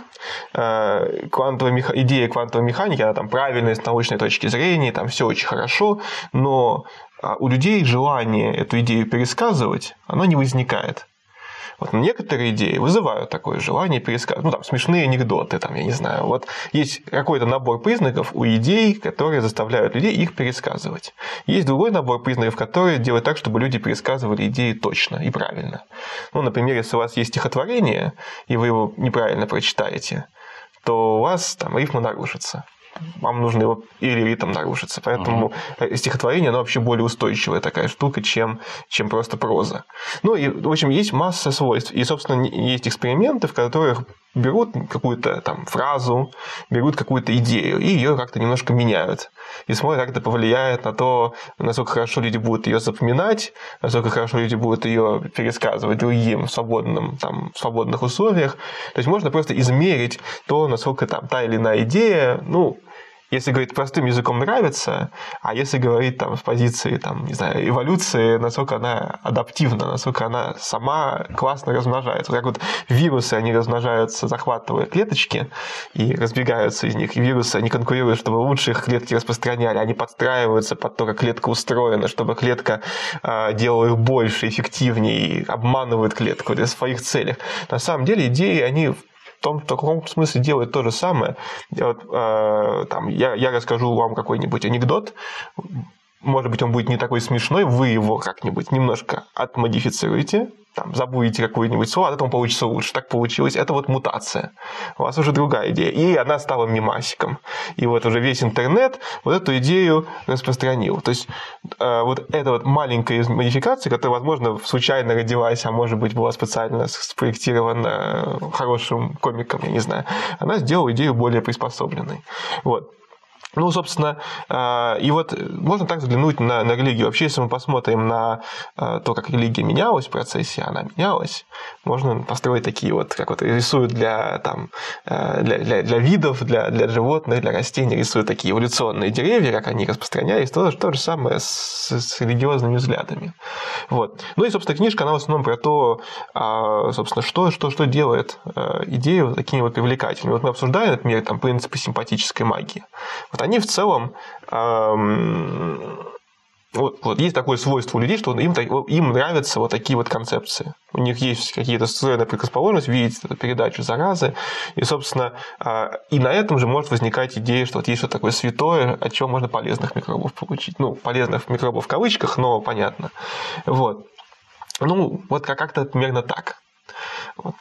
идея квантовой механики, она там правильная с научной точки зрения, там все очень хорошо, но у людей желание эту идею пересказывать, оно не возникает. Вот некоторые идеи вызывают такое желание пересказывать. Ну, там, смешные анекдоты, там, я не знаю. Вот есть какой-то набор признаков у идей, которые заставляют людей их пересказывать. Есть другой набор признаков, которые делают так, чтобы люди пересказывали идеи точно и правильно. Ну, например, если у вас есть стихотворение, и вы его неправильно прочитаете, то у вас там рифма нарушится. Вам нужно его или ритм нарушится. Поэтому стихотворение, оно вообще более устойчивая такая штука, чем просто проза. Ну, и, в общем, есть масса свойств. И, собственно, есть эксперименты, в которых берут какую-то там фразу, берут какую-то идею и ее как-то немножко меняют. И смотрят, как это повлияет на то, насколько хорошо люди будут ее запоминать, насколько хорошо люди будут ее пересказывать другим в свободных условиях. То есть можно просто измерить то, насколько там та или иная идея, ну, если говорить простым языком, нравится, а если говорить там с позиции там, не знаю, эволюции, насколько она адаптивна, насколько она сама классно размножается. Как вот вирусы, они размножаются, захватывая клеточки и разбегаются из них. И вирусы, они конкурируют, чтобы лучше их клетки распространяли. Они подстраиваются под то, как клетка устроена, чтобы клетка делала их больше, эффективнее, и обманывают клетку для своих целей. На самом деле идеи, они в таком смысле делает то же самое. Я расскажу вам какой-нибудь анекдот, может быть, он будет не такой смешной, вы его как-нибудь немножко отмодифицируете, там, забудете какое-нибудь слово, от этого получится лучше. Так получилось. Это вот мутация. У вас уже другая идея. И она стала мемасиком. И вот уже весь интернет вот эту идею распространил. То есть, вот эта вот маленькая модификация, которая, возможно, случайно родилась, а может быть, была специально спроектирована хорошим комиком, я не знаю, она сделала идею более приспособленной. Вот. Ну, собственно, и вот можно так взглянуть на религию. Вообще, если мы посмотрим на то, как религия менялась в процессе, она менялась, можно построить такие вот, как вот рисуют для видов, для животных, для растений, рисуют такие эволюционные деревья, как они распространялись, то же самое с религиозными взглядами. Вот. Ну и, собственно, книжка, она в основном про то, собственно, что делает идею такими вот привлекательными. Вот мы обсуждаем, например, там, принципы симпатической магии. Вот они в целом, вот есть такое свойство у людей, что им нравятся вот такие вот концепции. У них есть какие-то встроенные предрасположенности видеть эту передачу заразы. И, собственно, и на этом же может возникать идея, что вот есть что-то такое святое, от чего можно полезных микробов получить. Ну, полезных микробов в кавычках, но понятно. Вот. Ну, вот как-то примерно так. Вот.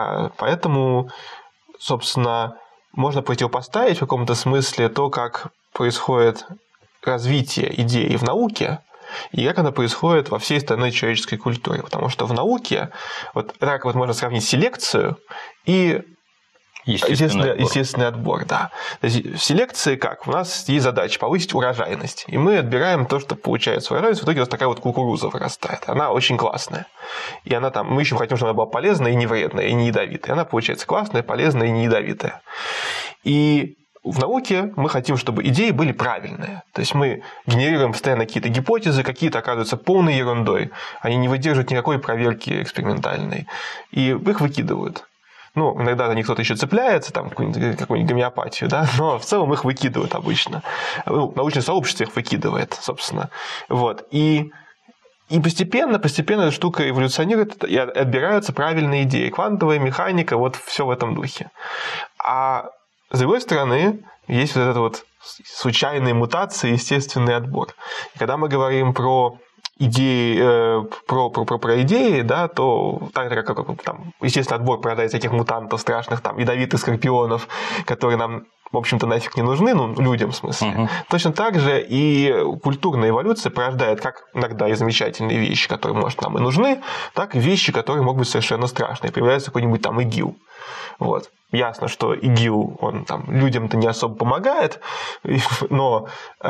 Поэтому, собственно, можно противопоставить в каком-то смысле то, как происходит развитие идеи в науке, и как оно происходит во всей остальной человеческой культуре. Потому что в науке, вот так вот можно сравнить селекцию и естественный отбор. Да. То есть в селекции как? У нас есть задача повысить урожайность. И мы отбираем то, что получается урожайность. В итоге у нас такая вот кукуруза вырастает. Она очень классная. И она там, мы еще хотим, чтобы она была полезная и не вредная, и не ядовитая. Она получается классная, полезная и не ядовитая. И в науке мы хотим, чтобы идеи были правильные. То есть мы генерируем постоянно какие-то гипотезы, какие-то оказываются полной ерундой. Они не выдерживают никакой проверки экспериментальной. И их выкидывают. Ну, иногда за них кто-то еще цепляется, там, какую-нибудь гомеопатию, да, но в целом их выкидывают обычно. Ну, научное сообщество их выкидывает, собственно. Вот. И постепенно эта штука эволюционирует, и отбираются правильные идеи. Квантовая механика, вот все в этом духе. А с другой стороны, есть вот это вот случайные мутации, естественный отбор. И когда мы говорим про идеи, про идеи, да, то так же, как там, естественно, отбор порождает всяких мутантов страшных, там, ядовитых скорпионов, которые нам, в общем-то, нафиг не нужны, ну, людям в смысле. Точно так же и культурная эволюция порождает как иногда и замечательные вещи, которые, может, нам и нужны, так и вещи, которые могут быть совершенно страшные. Появляется какой-нибудь там ИГИЛ. Вот. Ясно, что ИГИЛ, он там людям-то не особо помогает, но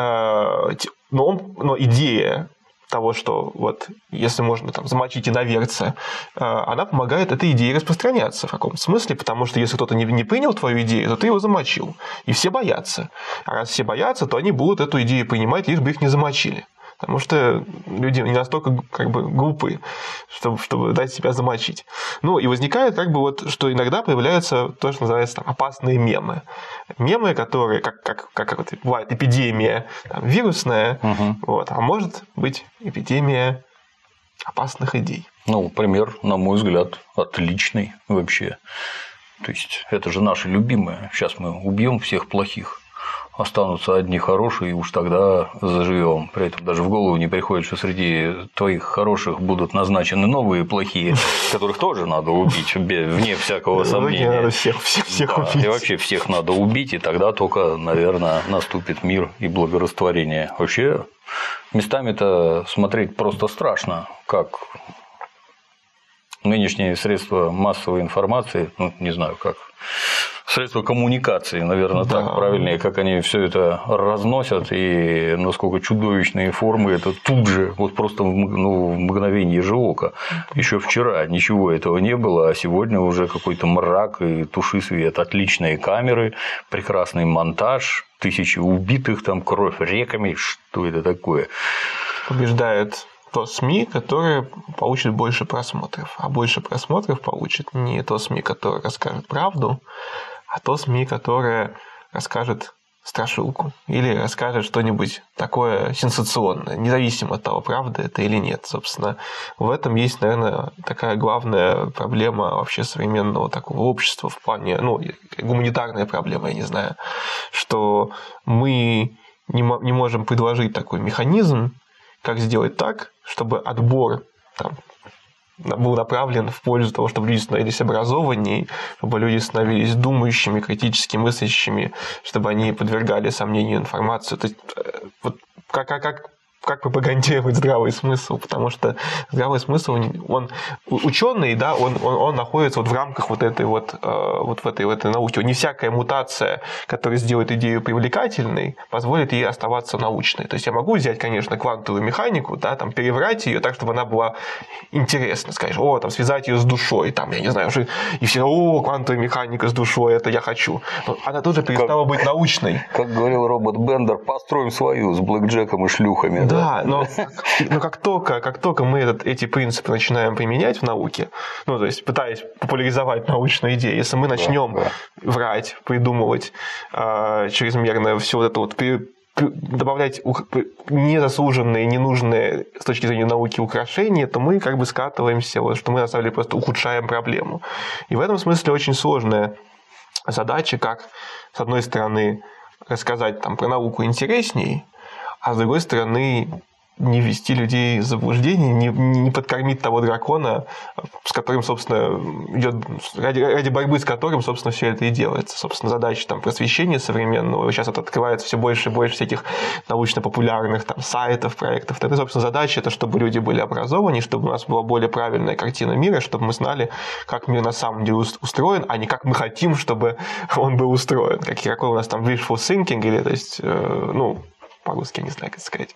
идея того, что вот если можно там замочить иноверца, она помогает этой идее распространяться в каком-то смысле, потому что если кто-то не принял твою идею, то ты его замочил. И все боятся. А раз все боятся, то они будут эту идею принимать, лишь бы их не замочили. Потому что люди не настолько как бы глупы, чтобы дать себя замочить. Ну, и возникает как бы вот, что иногда появляются то, что называется там, опасные мемы. Мемы, которые, как вот бывает эпидемия там, вирусная, вот, а может быть эпидемия опасных идей. Ну, пример, на мой взгляд, отличный вообще. То есть, это же наши любимые. Сейчас мы убьем всех плохих. Останутся одни хорошие, и уж тогда заживем. При этом даже в голову не приходит, что среди твоих хороших будут назначены новые плохие, которых тоже надо убить, вне всякого сомнения. Надо всех убить. И вообще всех надо убить, и тогда только, наверное, наступит мир и благорастворение. Вообще, местами-то смотреть просто страшно, как нынешние средства массовой информации, ну, не знаю, как средства коммуникации, наверное, так правильнее, как они все это разносят, и насколько чудовищные формы это тут же, вот просто в мгновение же ока. Еще вчера ничего этого не было, а сегодня уже какой-то мрак и туши свет, отличные камеры, прекрасный монтаж, тысячи убитых, там кровь реками, что это такое? Побеждает то СМИ, которое получит больше просмотров. А больше просмотров получит не то СМИ, которое расскажет правду, а то СМИ, которое расскажет страшилку или расскажет что-нибудь такое сенсационное, независимо от того, правда это или нет. Собственно, в этом есть, наверное, такая главная проблема вообще современного такого общества в плане, гуманитарная проблема, я не знаю, что мы не можем предложить такой механизм, как сделать так, чтобы отбор там был направлен в пользу того, чтобы люди становились образованнее, чтобы люди становились думающими, критически мыслящими, чтобы они подвергали сомнению информацию. То есть, вот как пропагандировать здравый смысл, потому что здравый смысл, он ученый, да, он находится вот в рамках вот этой в этой науки. Не всякая мутация, которая сделает идею привлекательной, позволит ей оставаться научной. То есть я могу взять, конечно, квантовую механику, да, там, переврать ее так, чтобы она была интересна, скажешь, там, связать ее с душой, там, я не знаю, и все, квантовая механика с душой, это я хочу. Но она тоже перестала быть научной. Как говорил робот Бендер, построим свою с блэкджеком и шлюхами. Да, но как только мы эти принципы начинаем применять в науке, то есть пытаясь популяризовать научную идею, если мы начнем врать, придумывать чрезмерно все вот это вот, добавлять незаслуженные, ненужные с точки зрения науки украшения, то мы как бы скатываемся, что мы на самом деле просто ухудшаем проблему. И в этом смысле очень сложная задача, как, с одной стороны, рассказать там про науку интересней, а с другой стороны, не ввести людей в заблуждение, не подкормить того дракона, с которым, собственно, идет ради борьбы с которым, собственно, все это и делается. Собственно, задача там просвещения современного. Сейчас это открывается все больше и больше всяких научно-популярных там сайтов, проектов. Это, собственно, задача, это чтобы люди были образованы, чтобы у нас была более правильная картина мира, чтобы мы знали, как мир на самом деле устроен, а не как мы хотим, чтобы он был устроен. Какой у нас там wishful thinking, или, то есть, по-русски я не знаю, как сказать.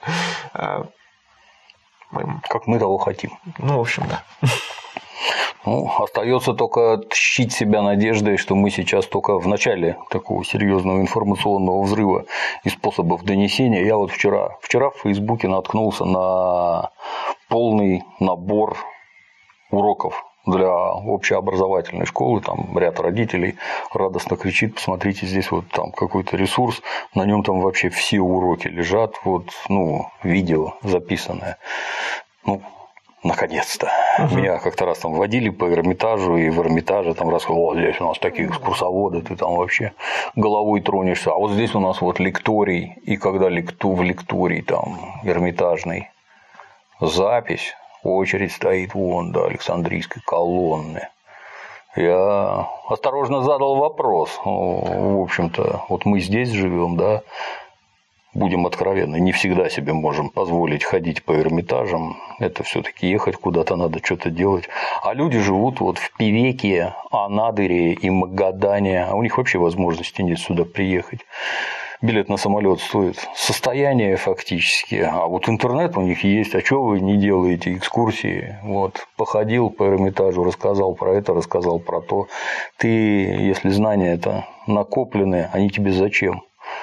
Как мы того хотим. В общем, да. Остается только тщить себя надеждой, что мы сейчас только в начале такого серьезного информационного взрыва и способов донесения. Я вот вчера в Фейсбуке наткнулся на полный набор уроков для общеобразовательной школы, там ряд родителей радостно кричит: посмотрите, здесь вот там какой-то ресурс, на нем там вообще все уроки лежат, вот, видео записанное. Наконец-то. Меня как-то раз там водили по Эрмитажу, и в Эрмитаже там рассказывали: здесь у нас такие экскурсоводы, ты там вообще головой тронешься. А вот здесь у нас вот лекторий, и когда в лекторий там Эрмитажный запись, очередь стоит вон до Александрийской колонны. Я осторожно задал вопрос. В общем-то, вот мы здесь живем, да, будем откровенны, не всегда себе можем позволить ходить по Эрмитажам. Это все-таки ехать куда-то надо, что-то делать. А люди живут вот в Певеке, Анадыре и Магадане, а у них вообще возможности нет сюда приехать. Билет на самолет стоит состояние фактически, а вот интернет у них есть, а что вы не делаете экскурсии? Вот, походил по Эрмитажу, рассказал про это, рассказал про то. Ты, если знания это накоплены, они тебе зачем?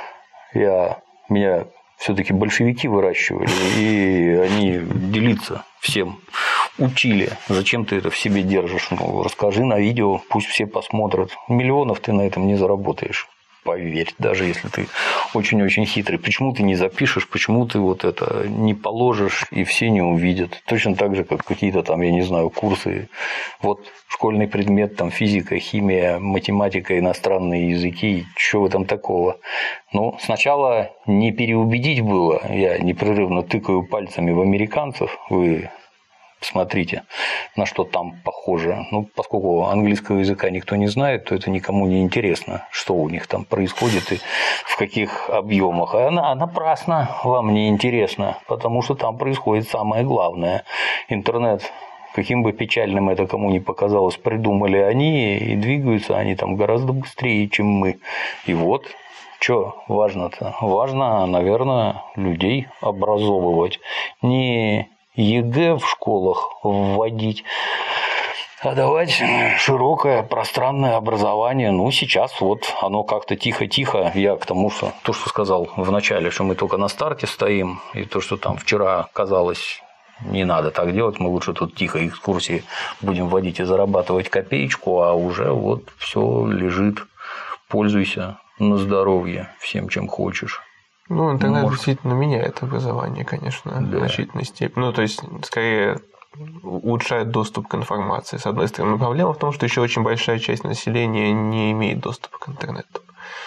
Меня все-таки большевики выращивали, и они делиться всем учили. Зачем ты это в себе держишь? Расскажи на видео, пусть все посмотрят. Миллионов ты на этом не заработаешь. Поверь, даже если ты очень-очень хитрый. Почему ты не запишешь, почему ты вот это не положишь, и все не увидят. Точно так же, как какие-то там, я не знаю, курсы. Вот школьный предмет, там физика, химия, математика, иностранные языки. Чего в этом такого? Сначала не переубедить было. Я непрерывно тыкаю пальцами в американцев. Вы смотрите, на что там похоже. Поскольку английского языка никто не знает, то это никому не интересно, что у них там происходит и в каких объемах. А напрасно вам не интересно, потому что там происходит самое главное. Интернет, каким бы печальным это кому ни показалось, придумали они, и двигаются они там гораздо быстрее, чем мы. И вот. Что важно-то? Важно, наверное, людей образовывать. Не ЕГЭ в школах вводить, а давать широкое пространное образование. Сейчас вот оно как-то тихо-тихо. Я к тому, что то, что сказал в начале, что мы только на старте стоим, и то, что там вчера казалось, не надо так делать, мы лучше тут тихо экскурсии будем вводить и зарабатывать копеечку, а уже вот все лежит. Пользуйся на здоровье всем, чем хочешь. Интернет действительно меняет образование, конечно, в значительной степени. То есть, скорее, улучшает доступ к информации, с одной стороны. Но проблема в том, что еще очень большая часть населения не имеет доступа к интернету.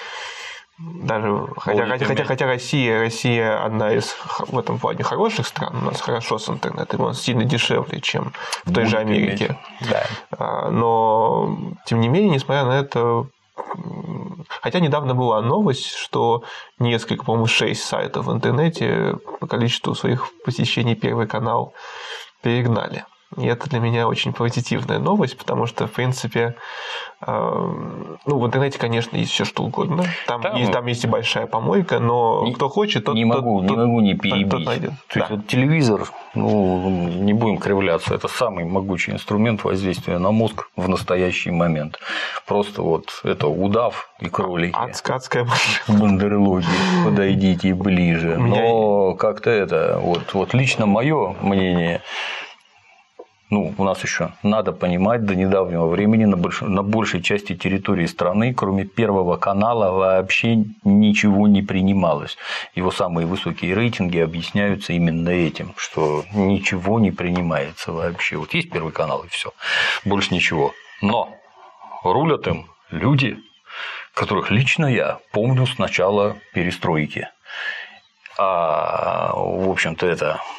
Даже, хотя Россия одна из в этом плане хороших стран, у нас хорошо с интернетом, он сильно дешевле, чем в той же Америке. Да. Но, тем не менее, несмотря на это, хотя недавно была новость, что несколько, по-моему, 6 сайтов в интернете по количеству своих посещений Первый канал перегнали. И это для меня очень позитивная новость, потому что, в принципе, в интернете, конечно, есть все что угодно. Там есть и большая помойка, но кто хочет, тот не могу не перебить. найдет. То есть, вот телевизор, не будем кривляться, это самый могучий инструмент воздействия на мозг в настоящий момент. Просто вот это удав и кролики. Адская Бандерлоги, подойдите ближе. Но как-то это, вот лично мое мнение. У нас еще надо понимать, до недавнего времени на большей части территории страны, кроме Первого канала, вообще ничего не принималось. Его самые высокие рейтинги объясняются именно этим, что ничего не принимается вообще. Вот есть Первый канал и все, больше ничего. Но рулят им люди, которых лично я помню с начала перестройки. В общем-то, это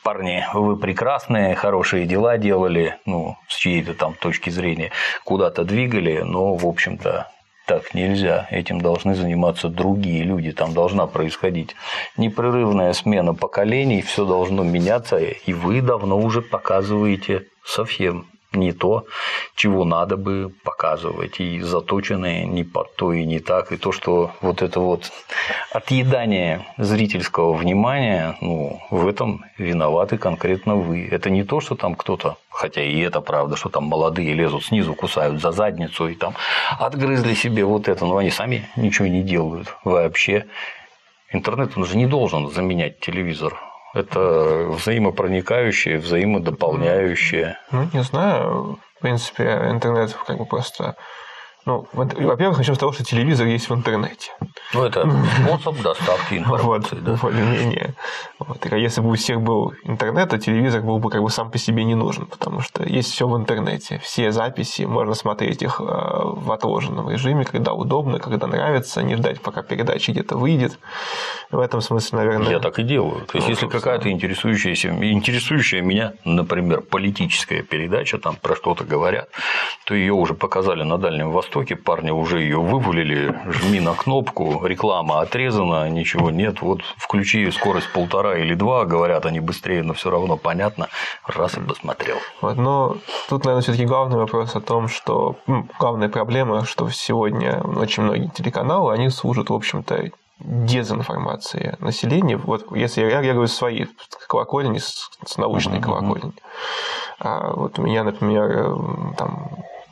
парни, вы прекрасные, хорошие дела делали, ну, с чьей-то там точки зрения, куда-то двигали, но, в общем-то, так нельзя. Этим должны заниматься другие люди. Там должна происходить непрерывная смена поколений, все должно меняться, и вы давно уже показываете совсем не то, чего надо бы показывать, и заточенные не под то и не так, и то, что вот это вот отъедание зрительского внимания, ну, в этом виноваты конкретно вы. Это не то, что там кто-то, хотя и это правда, что там молодые лезут снизу, кусают за задницу и там отгрызли себе вот это, но они сами ничего не делают вообще. Интернет, он же не должен заменять телевизор. Это взаимопроникающее, взаимодополняющее. Ну, не знаю. В принципе, интернет как бы просто... Ну, во-первых, начнем с того, что телевизор есть в интернете. Ну, это способ доставки информации. Вот, более-менее. Вот. И если бы у всех был интернет, то телевизор был бы как бы сам по себе не нужен, потому что есть все в интернете. Все записи, можно смотреть их в отложенном режиме, когда удобно, когда нравится, не ждать, пока передача где-то выйдет. В этом смысле, наверное... Я так и делаю. То есть, если какая-то интересующая меня, например, политическая передача, там про что-то говорят, то ее уже показали на Дальнем Востоке, парни уже ее вывалили, жми на кнопку, реклама отрезана, ничего нет, вот включи скорость 1,5 или 2, говорят они быстрее, но все равно понятно, раз и посмотрел. Вот, но тут, наверное, все-таки главный вопрос о том, что главная проблема, что сегодня очень многие телеканалы, они служат, в общем-то, дезинформации населения. Вот если я говорю свои колокольни с научной колокольни. Вот у меня, например, там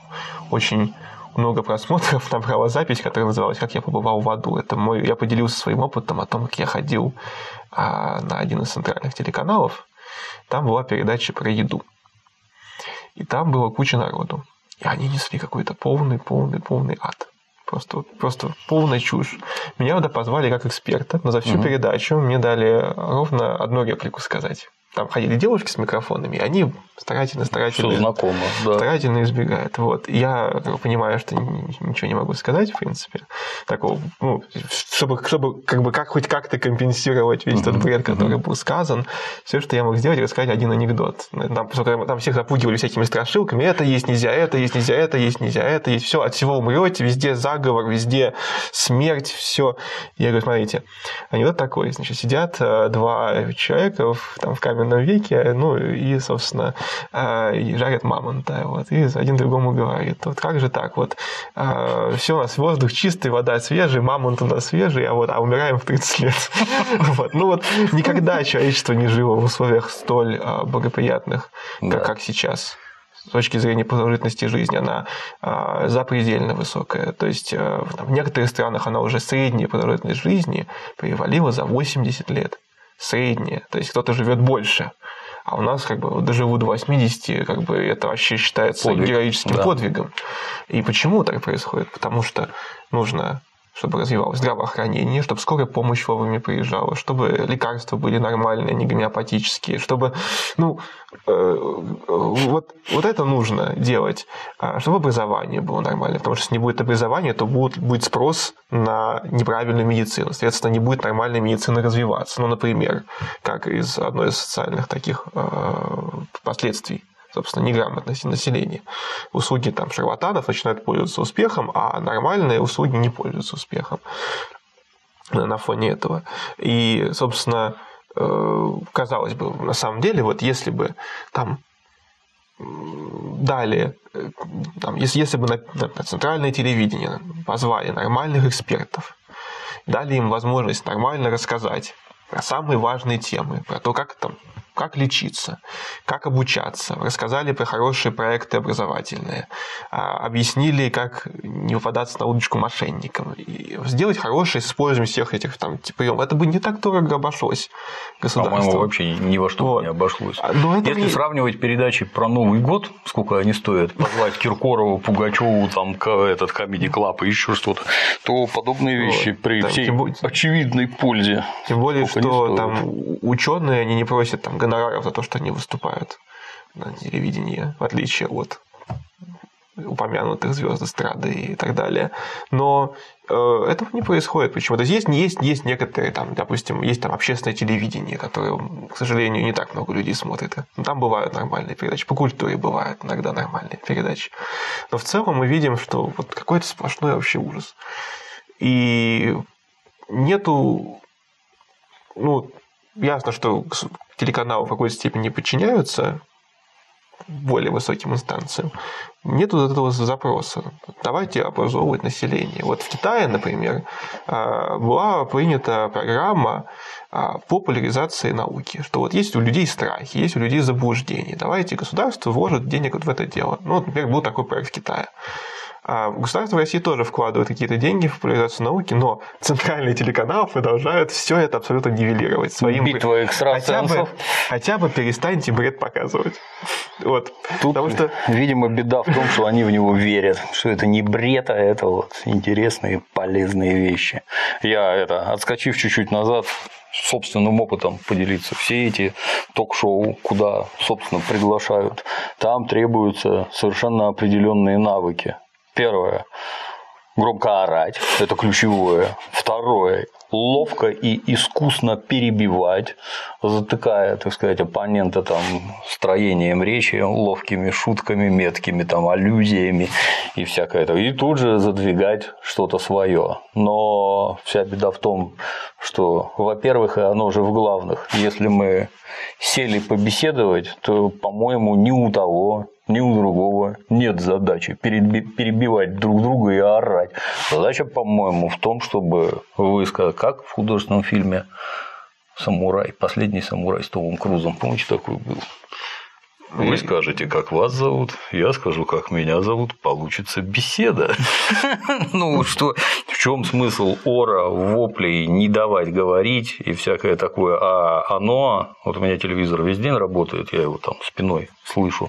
очень много просмотров, там брала запись, которая называлась «Как я побывал в аду». Это я поделился своим опытом о том, как я ходил на один из центральных телеканалов. Там была передача про еду. И там была куча народу. И они несли какой-то полный ад. Просто полная чушь. Меня туда позвали как эксперта, но за всю передачу мне дали ровно одну реплику сказать. Там ходили девушки с микрофонами, и они старательно старательно избегают. Вот. Я понимаю, что ничего не могу сказать, в принципе, такого, чтобы как бы хоть как-то компенсировать весь тот бред, который был сказан. Все, что я мог сделать, рассказать один анекдот. Там всех запугивали всякими страшилками. Это есть нельзя, это есть нельзя, это есть нельзя, это есть все, от всего умрете, везде заговор, везде смерть, все. Я говорю, смотрите, анекдот такой, значит, сидят два человека там в камерном веке, ну и, собственно, и жарят мамонта. Вот, и один другому говорит, вот как же так, вот все у нас воздух чистый, вода свежая, мамонт у нас свежий, а умираем в 30 лет. Ну вот никогда человечество не жило в условиях столь благоприятных, как сейчас. С точки зрения продолжительности жизни она запредельно высокая. То есть в некоторых странах она уже средняя продолжительность жизни перевалила за 80 лет. Средняя. То есть кто-то живет больше. А у нас как бы доживут до 80, как бы это вообще считается героическим подвигом. И почему так происходит? Потому что нужно, чтобы развивалось здравоохранение, чтобы скорая помощь вовремя приезжала, чтобы лекарства были нормальные, не гомеопатические, чтобы, вот это нужно делать, чтобы образование было нормальное, потому что если не будет образования, то будет спрос на неправильную медицину, соответственно, не будет нормальной медицины развиваться. Ну, например, как из одной из социальных таких последствий, собственно, неграмотности населения. Услуги там шарлатанов начинают пользоваться успехом, а нормальные услуги не пользуются успехом на фоне этого. И, собственно, казалось бы, на самом деле, вот если бы там дали, там, если бы на центральное телевидение позвали нормальных экспертов, дали им возможность нормально рассказать про самые важные темы, про то, как лечиться, как обучаться, рассказали про хорошие проекты образовательные, объяснили, как не попадаться на удочку мошенникам, и сделать хорошее использование всех этих приемов. Это бы не так дорого обошлось государству. По-моему, вообще ни во что не обошлось. Если сравнивать передачи про Новый год, сколько они стоят, позвать Киркорову, Пугачеву, там, этот Comedy Club и еще что-то, то подобные вещи при всей очевидной пользе. Тем более, что там ученые, они не просят гонораров за то, что они выступают на телевидении, в отличие от упомянутых звезд эстрады и так далее. Но этого не происходит почему-то. Есть некоторые, там, допустим, есть там общественное телевидение, которое, к сожалению, не так много людей смотрит. Там бывают нормальные передачи. По культуре бывают иногда нормальные передачи. Но в целом мы видим, что вот какой-то сплошной вообще ужас. И нету... ясно, что телеканалы в какой-то степени подчиняются более высоким инстанциям. Нет вот этого запроса. Давайте образовывать население. Вот в Китае, например, была принята программа по популяризации науки, что вот есть у людей страхи, есть у людей заблуждения. Давайте государство вложит денег вот в это дело. Например, был такой проект в Китае. Государство России тоже вкладывает какие-то деньги в популяризацию науки, но центральные телеканалы продолжают все это абсолютно нивелировать. Битва экстрасенсов. Хотя бы перестаньте бред показывать. Вот. Тут, видимо, беда в том, что они в него верят, что это не бред, а это вот интересные, полезные вещи. Я, отскочив чуть-чуть назад, собственным опытом поделиться. Все эти ток-шоу, куда, собственно, приглашают, там требуются совершенно определенные навыки. Первое – громко орать, это ключевое. Второе – ловко и искусно перебивать, затыкая, так сказать, оппонента там строением речи, ловкими шутками, меткими там аллюзиями и всякое это. И тут же задвигать что-то свое. Но вся беда в том, что, во-первых, и оно же в главных, если мы сели побеседовать, то, по-моему, ни у того, ни у другого нет задачи перебивать друг друга и орать. Задача, по-моему, в том, чтобы высказать, как в художественном фильме «Самурай», «Последний самурай» с Томом Крузом. Помните, такой был? Вы скажете, как вас зовут, я скажу, как меня зовут, получится беседа. Что, в чем смысл ора, воплей, не давать говорить и всякое такое, а оно, вот у меня телевизор весь день работает, я его там спиной слышу,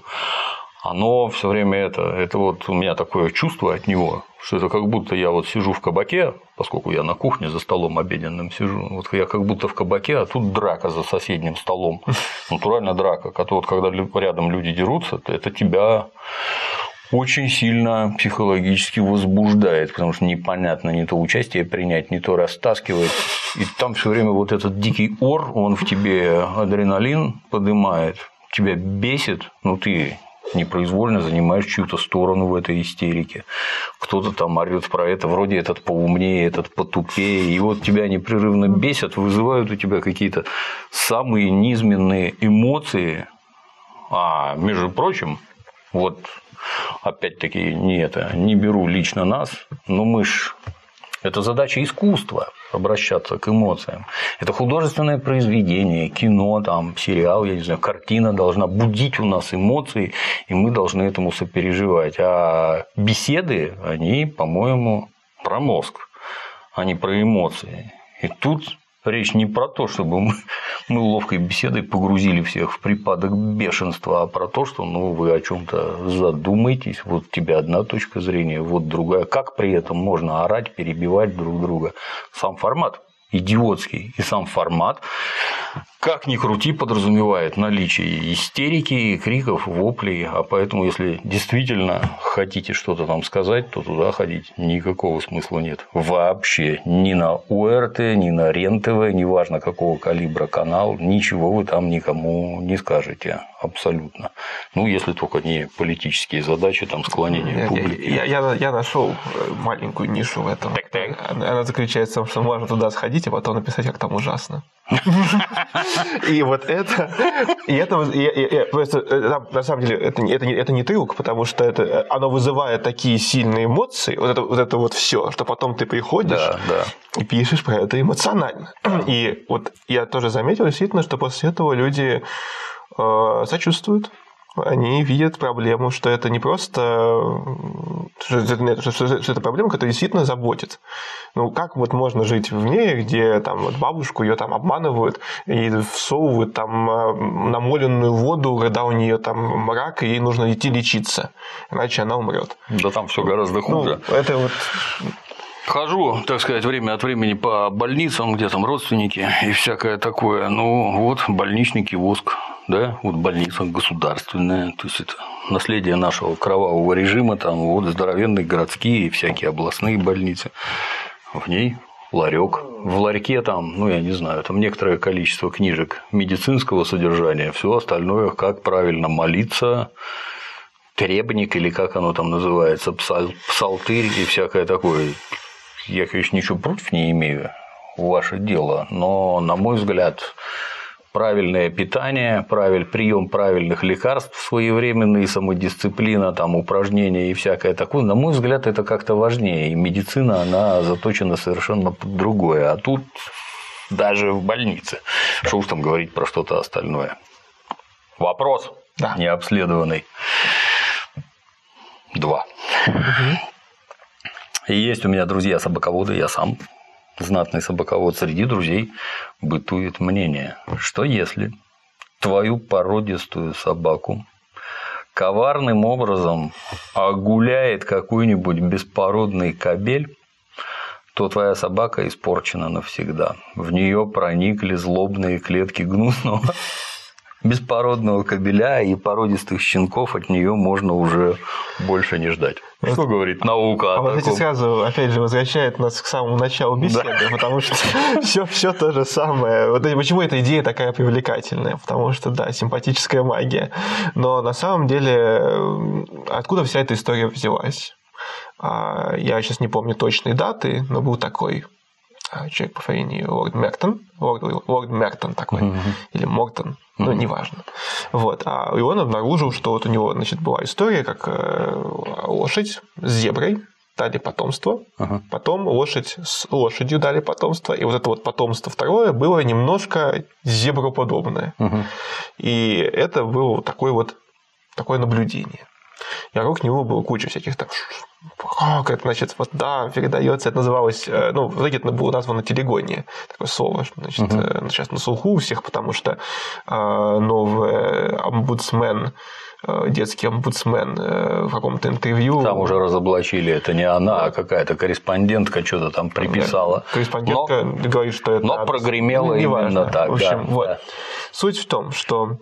оно все время это вот у меня такое чувство от него, что это как будто я вот сижу в кабаке, поскольку я на кухне за столом обеденным сижу, вот я как будто в кабаке, а тут драка за соседним столом, натурально драка, вот когда рядом люди дерутся, это тебя очень сильно психологически возбуждает, потому что непонятно не то участие принять, не то растаскивать, и там все время вот этот дикий ор, он в тебе адреналин поднимает, тебя бесит, ты непроизвольно занимаешь чью-то сторону в этой истерике. Кто-то там орёт про это, вроде этот поумнее, этот потупее, и вот тебя непрерывно бесят, вызывают у тебя какие-то самые низменные эмоции. А между прочим, вот опять-таки не беру лично нас, но мы ж... Это задача искусства – обращаться к эмоциям. Это художественное произведение, кино, там, сериал, я не знаю, картина должна будить у нас эмоции, и мы должны этому сопереживать. А беседы, они, по-моему, про мозг, а не про эмоции. И тут речь не про то, чтобы мы ловкой беседой погрузили всех в припадок бешенства, а про то, что вы о чем-то задумаетесь, вот у тебя одна точка зрения, вот другая. Как при этом можно орать, перебивать друг друга? Сам формат идиотский, и сам формат, как ни крути, подразумевает наличие истерики, криков, воплей, а поэтому, если действительно хотите что-то там сказать, то туда ходить никакого смысла нет. Вообще. Ни на ОРТ, ни на РЕН-ТВ, неважно какого калибра канал, ничего вы там никому не скажете. Абсолютно. Если только не политические задачи, там, склонения публики. Я нашел маленькую нишу в этом. Она заключается в том, что можно туда сходить, а потом написать, как там ужасно. И вот это... На самом деле, это не трюк, потому что оно вызывает такие сильные эмоции, вот это вот все, что потом ты приходишь и пишешь про это эмоционально. И вот я тоже заметил, действительно, что после этого люди сочувствуют. Они видят проблему, что это не просто... Что это проблема, которая действительно заботит. Как вот можно жить в мире, где там вот бабушку ее там обманывают и всовывают там намоленную воду, когда у нее там рак, и ей нужно идти лечиться, иначе она умрет. Да там все гораздо хуже. Это вот... Хожу, так сказать, время от времени по больницам, где там родственники и всякое такое. Больничный киоск. да, вот больница государственная, то есть это наследие нашего кровавого режима, там вот здоровенные городские и всякие областные больницы, в ней ларек. В ларьке там, ну, я не знаю, там некоторое количество книжек медицинского содержания, все остальное, как правильно молиться, требник или как оно там называется, псалтырь и всякое такое. Я, конечно, ничего против не имею, ваше дело, но, на мой взгляд, правильное питание, прием правильных лекарств своевременная самодисциплина, там, упражнения и всякое такое, на мой взгляд, это как-то важнее. И медицина, она заточена совершенно под другое. А тут даже в больнице. Что уж там говорить про что-то остальное. Вопрос необследованный. 2. И есть у меня друзья-собаководы, я сам знатный собаковод. Среди друзей бытует мнение, что если твою породистую собаку коварным образом огуляет какой-нибудь беспородный кобель, то твоя собака испорчена навсегда. В нее проникли злобные клетки гнусного беспородного кобеля, и породистых щенков от нее можно уже больше не ждать. Что говорит наука? Вот эти сразу, опять же, возвращает нас к самому началу беседы, потому что все то же самое. Вот почему эта идея такая привлекательная? Потому что, да, симпатическая магия. Но на самом деле, откуда вся эта история взялась? Я сейчас не помню точной даты, но был такой человек по фамилии Лорд Мертон такой, или Мортон, ну, неважно. Вот. И он обнаружил, что вот у него, значит, была история, как лошадь с зеброй дали потомство, потом лошадь с лошадью дали потомство, и вот это вот потомство второе было немножко зеброподобное. И это было такое наблюдение. И вокруг него было куча всяких там, как это, значит, вот да, передается, это называлось, ну, в итоге это было названо телегония, такое слово, значит, сейчас на слуху у всех, потому что новый омбудсмен, детский омбудсмен в каком-то интервью. Там уже разоблачили, это не она, а какая-то корреспондентка что-то там приписала. Да. Корреспондентка говорит, что это... Но прогремело именно так. В общем, вот. Суть в том, что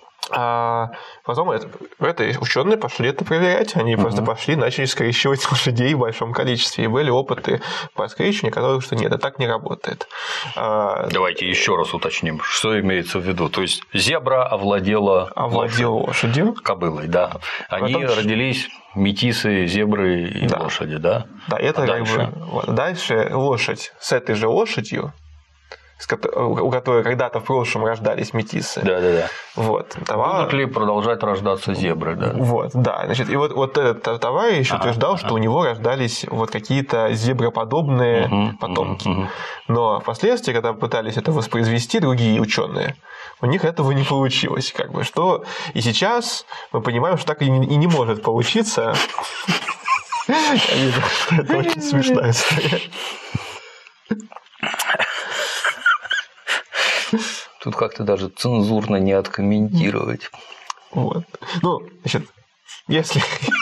потом это ученые пошли это проверять, они просто пошли, начали скрещивать лошадей в большом количестве, и были опыты по скрещиванию, которые что нет, это так не работает. Давайте еще раз уточним, что имеется в виду. То есть зебра овладела лошадью, кобылой, да. Они родились метисы, зебры и лошади, да? Да, это дальше лошадь с этой же лошадью, у которой когда-то в прошлом рождались метисы. Да. Вот. Будут ли продолжать рождаться зебры, да? Вот, да. Значит, и вот этот товарищ утверждал, что у него рождались вот какие-то зеброподобные потомки. Но впоследствии, когда пытались это воспроизвести другие ученые, у них этого не получилось. Как бы, что и сейчас мы понимаем, что так и не может получиться. Я вижу, что это очень смешная история. Тут как-то даже цензурно не откомментировать. Вот. Ну, значит, если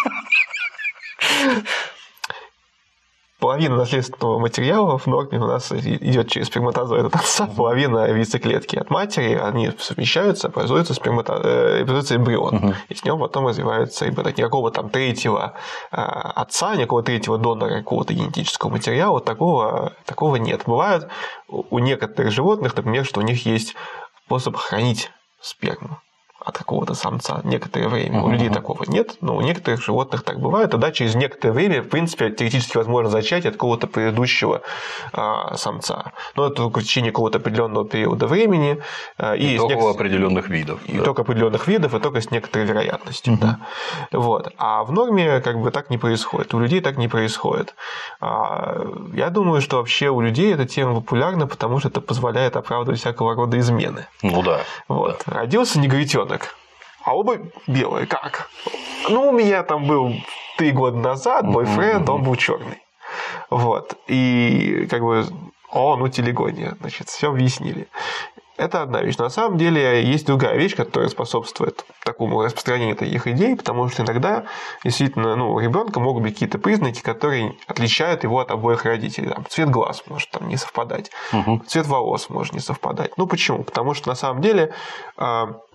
половина наследственного материала в норме у нас идет через сперматозоид от отца, половина яйцеклетки от матери, они совмещаются, образуется эмбрион. И с ним потом развивается ребенок. Никакого там третьего отца, никакого третьего донора какого-то генетического материала, такого нет. Бывает у некоторых животных, например, что у них есть способ хранить сперму от какого-то самца некоторое время. У людей такого нет, но у некоторых животных так бывает. Тогда через некоторое время, в принципе, теоретически возможно зачатие от какого-то предыдущего самца. Но это только в течение какого-то определенного периода времени. И только у определенных видов. И только определенных видов, и только с некоторой вероятностью. Да. Вот. А в норме как бы так не происходит. У людей так не происходит. Я думаю, что вообще у людей эта тема популярна, потому что это позволяет оправдывать всякого рода измены. Ну да. Вот. Да. Родился негритенок. А оба белые. Как? Ну, у меня там был 3 года назад бойфренд, он был черный. Вот. И как бы, ну телегония. Значит, все объяснили. Это одна вещь. Но на самом деле есть другая вещь, которая способствует такому распространению таких идей, потому что иногда действительно у ребенка могут быть какие-то признаки, которые отличают его от обоих родителей. Там, цвет глаз может там не совпадать, цвет волос может не совпадать. Ну почему? Потому что на самом деле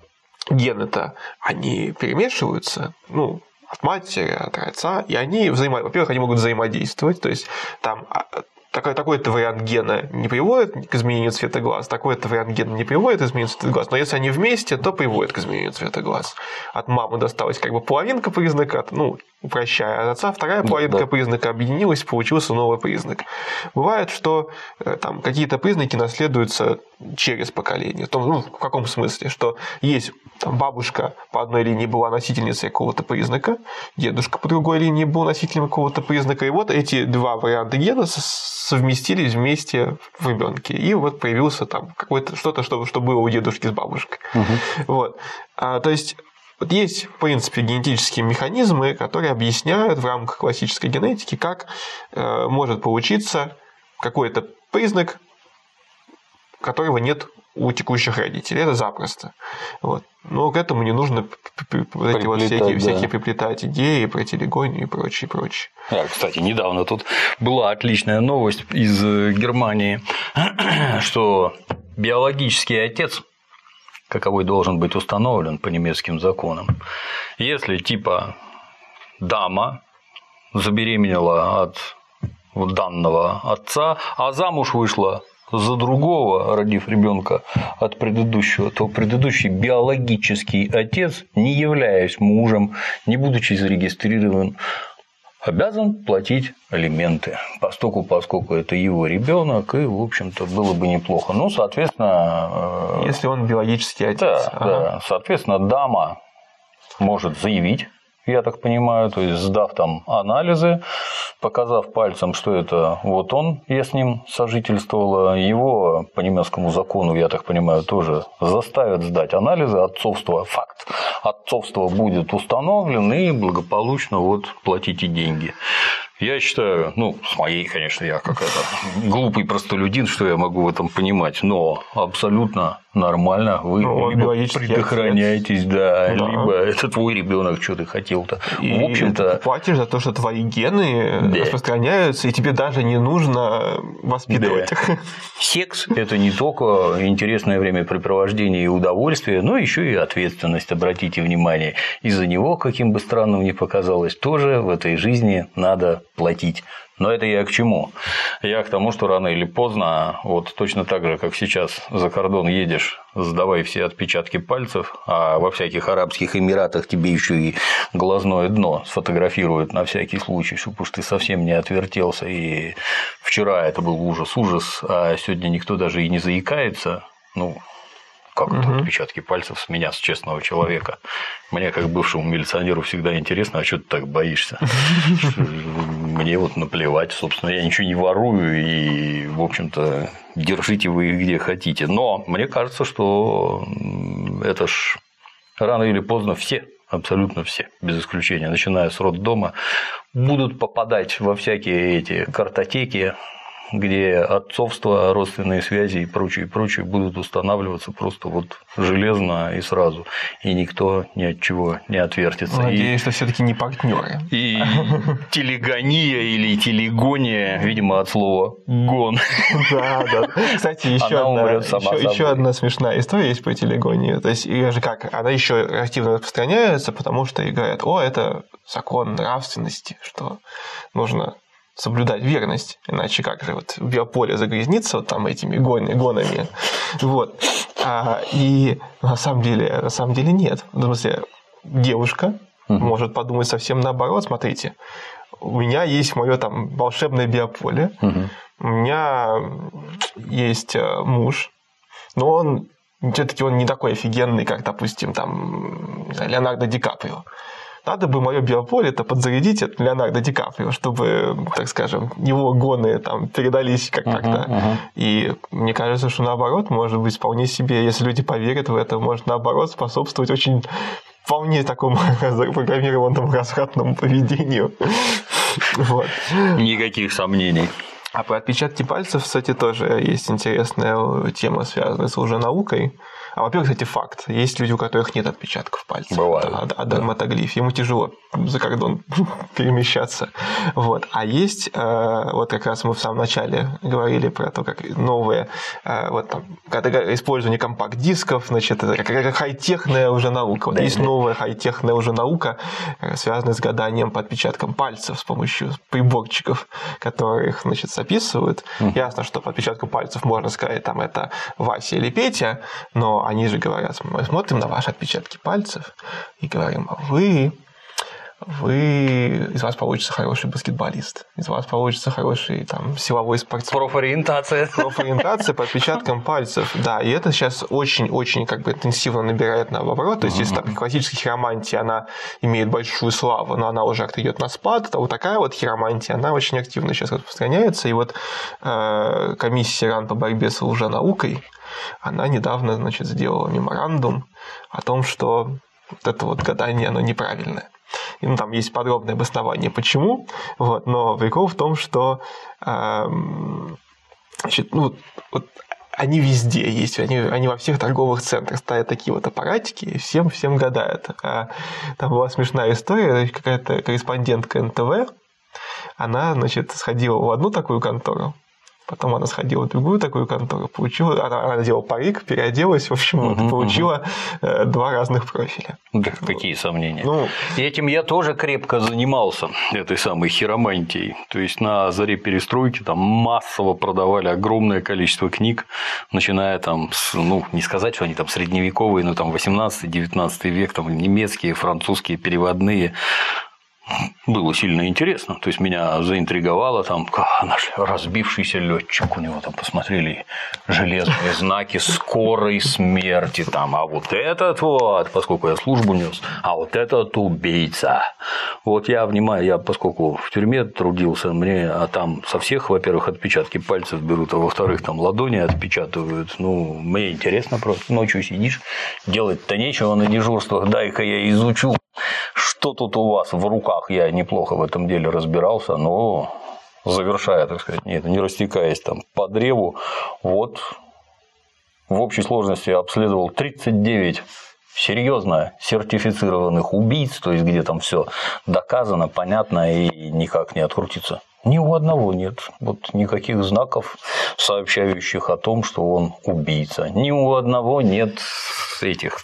гены-то, они перемешиваются, от матери, от отца, и они во-первых, они могут взаимодействовать, то есть там такой-то вариант гена не приводит к изменению цвета глаз, такой-то вариант гена не приводит к изменению цвета глаз, но если они вместе, то приводит к изменению цвета глаз. От мамы досталась половинка признака, упрощая, от отца вторая половинка признака объединилась, получился новый признак. Бывает, что там какие-то признаки наследуются через поколение. В каком смысле? Что есть бабушка по одной линии была носительницей какого-то признака, дедушка по другой линии был носителем какого-то признака, и вот эти два варианта гена совместились вместе в ребенке, и вот появился там что-то, что было у дедушки с бабушкой. То есть есть, в принципе, генетические механизмы, которые объясняют в рамках классической генетики, как может получиться какой-то признак, которого нет у текущих родителей. Это запросто. Но к этому не нужно всякие приплетать идеи про телегонию и прочее. Кстати, недавно тут была отличная новость из Германии, что биологический отец, каковой должен быть установлен по немецким законам, если дама забеременела от данного отца, а замуж вышла за другого, родив ребенка от предыдущего, то предыдущий биологический отец, не являясь мужем, не будучи зарегистрирован, обязан платить алименты, поскольку это его ребенок, и, в общем-то, было бы неплохо. Соответственно, если он биологический отец. Да, соответственно, дама может заявить, я так понимаю, то есть сдав там анализы, показав пальцем, что это вот он, я с ним сожительствовала, его по немецкому закону, я так понимаю, тоже заставят сдать анализы, факт отцовства будет установлен, и благополучно платите деньги. Я считаю, с моей, конечно, я глупый простолюдин, что я могу в этом понимать, но абсолютно нормально, вы либо предохраняетесь, либо это твой ребенок, что ты хотел-то. И в общем-то, ты платишь за то, что твои гены распространяются, и тебе даже не нужно воспитывать их. Секс – это не только интересное времяпрепровождение и удовольствие, но еще и ответственность, обратите внимание. И за него, каким бы странным ни показалось, тоже в этой жизни надо платить. Но это я к чему? Я к тому, что рано или поздно, точно так же, как сейчас за кордон едешь, сдавай все отпечатки пальцев, а во всяких Арабских Эмиратах тебе еще и глазное дно сфотографируют на всякий случай, чтобы уж ты совсем не отвертелся. И вчера это был ужас, а сегодня никто даже и не заикается. Как это отпечатки пальцев с меня, с честного человека? Мне, как бывшему милиционеру, всегда интересно, а что ты так боишься? Мне наплевать, собственно, я ничего не ворую, и, в общем-то, держите вы их где хотите. Но мне кажется, что это ж рано или поздно все, абсолютно все, без исключения, начиная с роддома, будут попадать во всякие эти картотеки, где отцовство, родственные связи и прочее будут устанавливаться просто железно и сразу, и никто ни от чего не отвертится. Надеюсь, что все-таки не партнеры. И телегония или телегония, видимо, от слова гон. Да. Кстати, еще одна смешная история есть про телегонию. То есть ее же она еще активно распространяется, потому что и говорят, это закон нравственности, что нужно соблюдать верность, иначе как же биополе загрязнится этими гонами. И на самом деле нет. В смысле, девушка может подумать совсем наоборот. Смотрите, у меня есть мое волшебное биополе, у меня есть муж, но он все-таки не такой офигенный, как, допустим, Леонардо Ди Каприо. Надо бы мое биополе-то подзарядить от Леонардо Ди Каприо, чтобы, так скажем, его гоны передались как-то. И мне кажется, что наоборот, может быть, вполне себе, если люди поверят в это, может наоборот способствовать очень вполне такому запрограммированному развратному поведению. Никаких сомнений. А про отпечатки пальцев, кстати, тоже есть интересная тема, связанная с лженаукой. Во-первых, кстати, факт. Есть люди, у которых нет отпечатков пальцев. Бывает. Дерматоглиф. Ему тяжело за кордон перемещаться. Вот. А есть, вот как раз мы в самом начале говорили про то, как новые, вот там, когда использование компакт-дисков, значит, это как хай-техная уже наука. Вот есть новая хай-техная уже наука, связанная с гаданием по отпечаткам пальцев с помощью приборчиков, которые их, значит, записывают. Ясно, что по отпечатку пальцев можно сказать, там, это Вася или Петя, но они же говорят, мы смотрим на ваши отпечатки пальцев и говорим, из вас получится хороший баскетболист, из вас получится хороший там, силовой спортсмен. Профориентация по отпечаткам пальцев, да, и это сейчас очень-очень как бы интенсивно набирает на оборот, то есть если там классическая хиромантия, она имеет большую славу, но она уже как-то идет на спад, то вот такая вот хиромантия, она очень активно сейчас распространяется, и вот комиссия РАН по борьбе с лженаукой, она недавно, значит, сделала меморандум о том, что вот это вот гадание, оно неправильное. И, там есть подробное обоснование, почему, вот, но прикол в том, что значит, вот они везде есть, они во всех торговых центрах ставят такие вот аппаратики и всем гадают. Там была смешная история, какая-то корреспондентка НТВ, она, значит, сходила в одну такую контору, потом она сходила в другую такую контору, она надела парик, переоделась, в общем, получила 2 разных профиля. Да, какие сомнения. И этим я тоже крепко занимался, этой самой хиромантией. То есть на заре перестройки там массово продавали огромное количество книг, начиная там с, не сказать, что они там средневековые, но там 18-19 век, там немецкие, французские, переводные. Было сильно интересно, то есть меня заинтриговало, там наш разбившийся летчик, у него там посмотрели железные знаки скорой смерти, там, а вот этот вот, поскольку я службу нес, а вот этот убийца. Вот я поскольку в тюрьме трудился, а там со всех, во-первых, отпечатки пальцев берут, а во-вторых, там ладони отпечатывают, мне интересно просто, ночью сидишь, делать-то нечего на дежурствах, дай-ка я изучу, что тут у вас в руках. Я неплохо в этом деле разбирался, но завершая, так сказать, не растекаясь там по древу, вот в общей сложности обследовал 39 серьезно сертифицированных убийц, то есть где там все доказано, понятно и никак не открутится. Ни у одного нет никаких знаков, сообщающих о том, что он убийца. Ни у одного нет этих,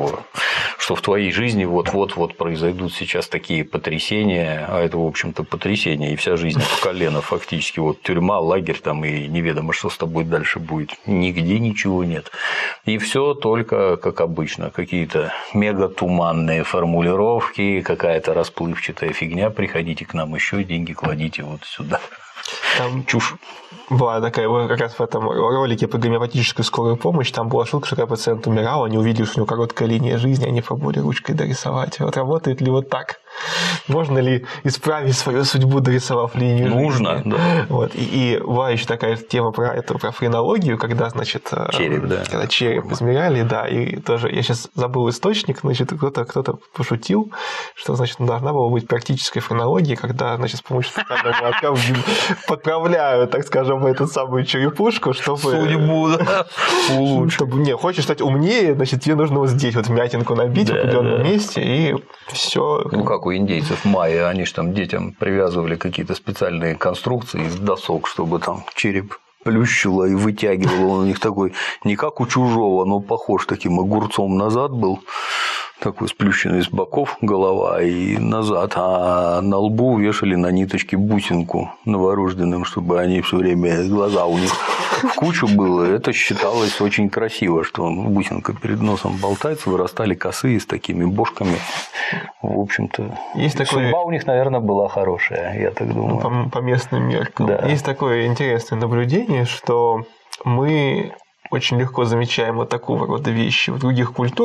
что в твоей жизни вот-вот произойдут сейчас такие потрясения, а это, в общем-то, потрясение, и вся жизнь в колено фактически, тюрьма, лагерь там, и неведомо, что с тобой дальше будет. Нигде ничего нет. И все только, как обычно, какие-то мегатуманные формулировки, какая-то расплывчатая фигня, приходите к нам еще, деньги кладите вот сюда. Там чушь. Была такая, как раз в этом ролике про гомеопатическую скорую помощь, там была шутка, что когда пациент умирал, они увидели, что у него короткая линия жизни, они пробовали ручкой дорисовать. Вот работает ли вот так? Можно ли исправить свою судьбу, дорисовав линию жизни? Нужно, да. Вот. И была еще такая тема про френологию, когда, значит, когда череп измеряли, да, и тоже, я сейчас забыл источник, значит, кто-то пошутил, что, значит, должна была быть практическая френология, когда, значит, с помощью стаканного молока подправляют, так скажем, эту самую черепушку, чтобы... Судьбу, да, улучшить. Хочешь стать умнее, значит, тебе нужно вот здесь вот вмятинку набить в определенном месте, и все. Как у индейцев майя, они же там детям привязывали какие-то специальные конструкции из досок, чтобы там череп плющило и вытягивало. Он у них такой, не как у чужого, но похож таким огурцом назад был. Такой сплющенный с боков голова и назад, а на лбу вешали на ниточке бусинку новорожденным, чтобы они все время, глаза у них в кучу было. Это считалось очень красиво, что бусинка перед носом болтается, вырастали косые с такими бошками. В общем-то, судьба у них, наверное, была хорошая, я так думаю. По местным меркам. Да. Есть такое интересное наблюдение, что мы очень легко замечаем вот такого рода вещи в других культурах.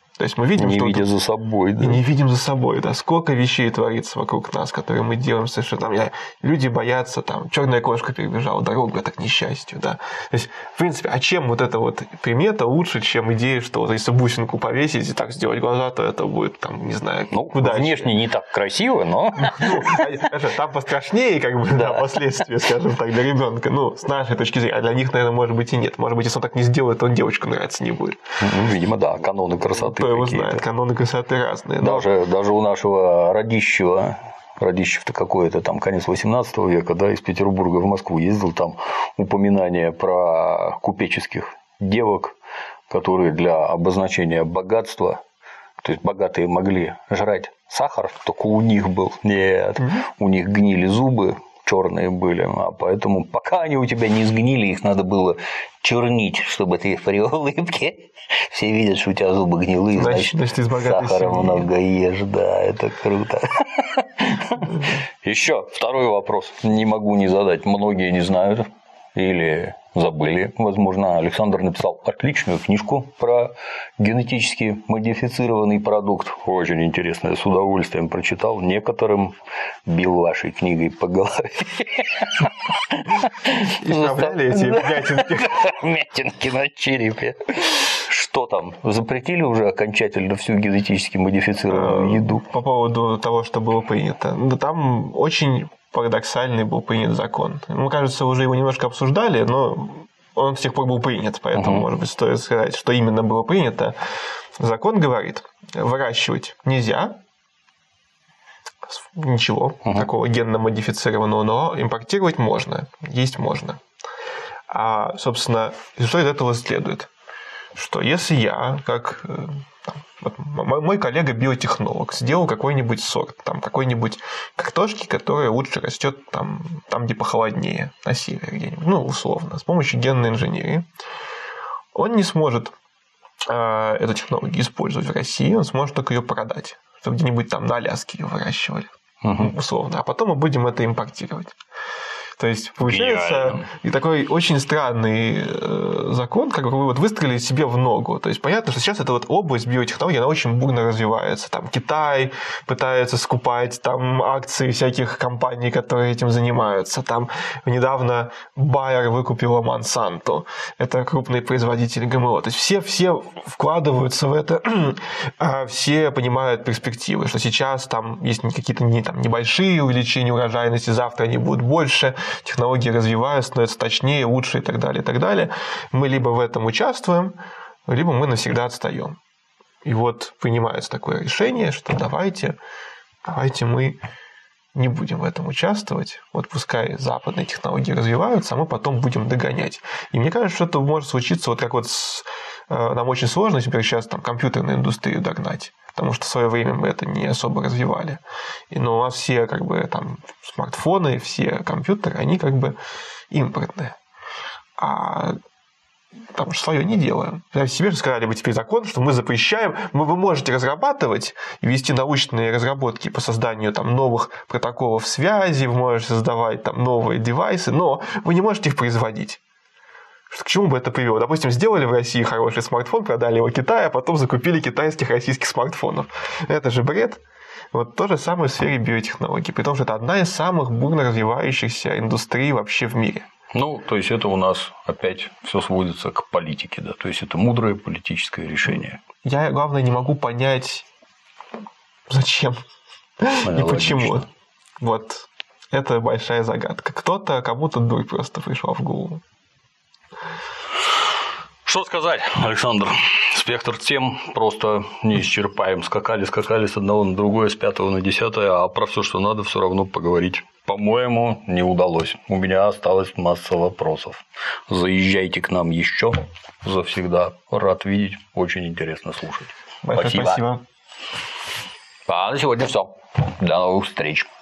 То есть мы видим, не что видя за собой, да. Не видим за собой, да. Сколько вещей творится вокруг нас, которые мы делаем совершенно. Там, люди боятся, там, черная кошка перебежала дорогу, это к несчастью, да. То есть, в принципе, а чем вот эта вот примета лучше, чем идея, что вот если бусинку повесить и так сделать глаза, то это будет, там, не знаю, куда внешне не так красиво, но. Там пострашнее, как бы, да, последствия, скажем так, для ребенка. Ну, с нашей точки зрения, а для них, наверное, может быть и нет. Может быть, если он так не сделает, то он девочку нравиться не будет. Видимо, да, каноны красоты. Кто его знает, каноны красоты разные. Даже у нашего Радищев-то какой-то там конец 18 века, да, из Петербурга в Москву ездил, там упоминание про купеческих девок, которые для обозначения богатства, то есть богатые могли жрать сахар, только у них был. Нет, у них гнили зубы, черные были, а поэтому пока они у тебя не сгнили, их надо было чернить, чтобы ты при улыбке все видят, что у тебя зубы гнилые, значит сахара много ешь, да, это круто. Еще второй вопрос, не могу не задать, многие не знают или забыли, возможно, Александр написал отличную книжку про генетически модифицированный продукт, очень интересная, с удовольствием прочитал, некоторым бил вашей книгой по голове. Исправляли эти мятинки. Мятинки на черепе. Что там? Запретили уже окончательно всю генетически модифицированную еду? По поводу того, что было принято. Там очень парадоксальный был принят закон. Мне кажется, уже его немножко обсуждали, но он с тех пор был принят, поэтому, может быть, стоит сказать, что именно было принято. Закон говорит, выращивать нельзя, ничего такого генно-модифицированного, но импортировать можно, есть можно. А, собственно, что из этого следует? Что если я, как мой коллега биотехнолог, сделал какой-нибудь сорт, там, какой-нибудь картошки, которая лучше растет там, где похолоднее, на севере где-нибудь, ну, условно, с помощью генной инженерии, он не сможет эту технологию использовать в России, он сможет только ее продать, чтобы где-нибудь там на Аляске ее выращивали, условно, а потом мы будем это импортировать. То есть, получается, и такой очень странный закон, как бы вы вот выстрелили себе в ногу. То есть, понятно, что сейчас эта вот область биотехнологий, она очень бурно развивается. Там Китай пытается скупать там акции всяких компаний, которые этим занимаются. Там недавно Bayer выкупила Monsanto. Это крупный производитель ГМО. То есть, все вкладываются в это, все понимают перспективы, что сейчас там есть какие-то небольшие увеличения урожайности, завтра они будут больше, технологии развиваются, становятся точнее, лучше и так далее, и так далее. Мы либо в этом участвуем, либо мы навсегда отстаем. И вот принимается такое решение, что давайте мы не будем в этом участвовать, вот пускай западные технологии развиваются, а мы потом будем догонять. И мне кажется, что это может случиться, вот как вот нам очень сложно, например, сейчас там компьютерную индустрию догнать, потому что в свое время мы это не особо развивали. Но у нас все как бы там смартфоны, все компьютеры, они как бы импортные. А там же свое не делаем. Себе же сказали бы теперь закон, что мы запрещаем, вы можете разрабатывать и вести научные разработки по созданию там новых протоколов связи, вы можете создавать там новые девайсы, но вы не можете их производить. К чему бы это привело? Допустим, сделали в России хороший смартфон, продали его Китаю, а потом закупили китайских российских смартфонов. Это же бред. Вот то же самое в сфере биотехнологий, при том, что это одна из самых бурно развивающихся индустрий вообще в мире. Ну, то есть это у нас опять все сводится к политике, да, то есть это мудрое политическое решение. Я, главное, не могу понять, зачем и почему. Вот это большая загадка. Кому-то дурь просто пришла в голову. Что сказать, Александр? Спектр тем просто неисчерпаем. Скакали с одного на другое, с 5 на 10, а про все, что надо, все равно поговорить, по-моему, не удалось. У меня осталась масса вопросов. Заезжайте к нам еще. Завсегда рад видеть. Очень интересно слушать. Спасибо. А на сегодня все. До новых встреч.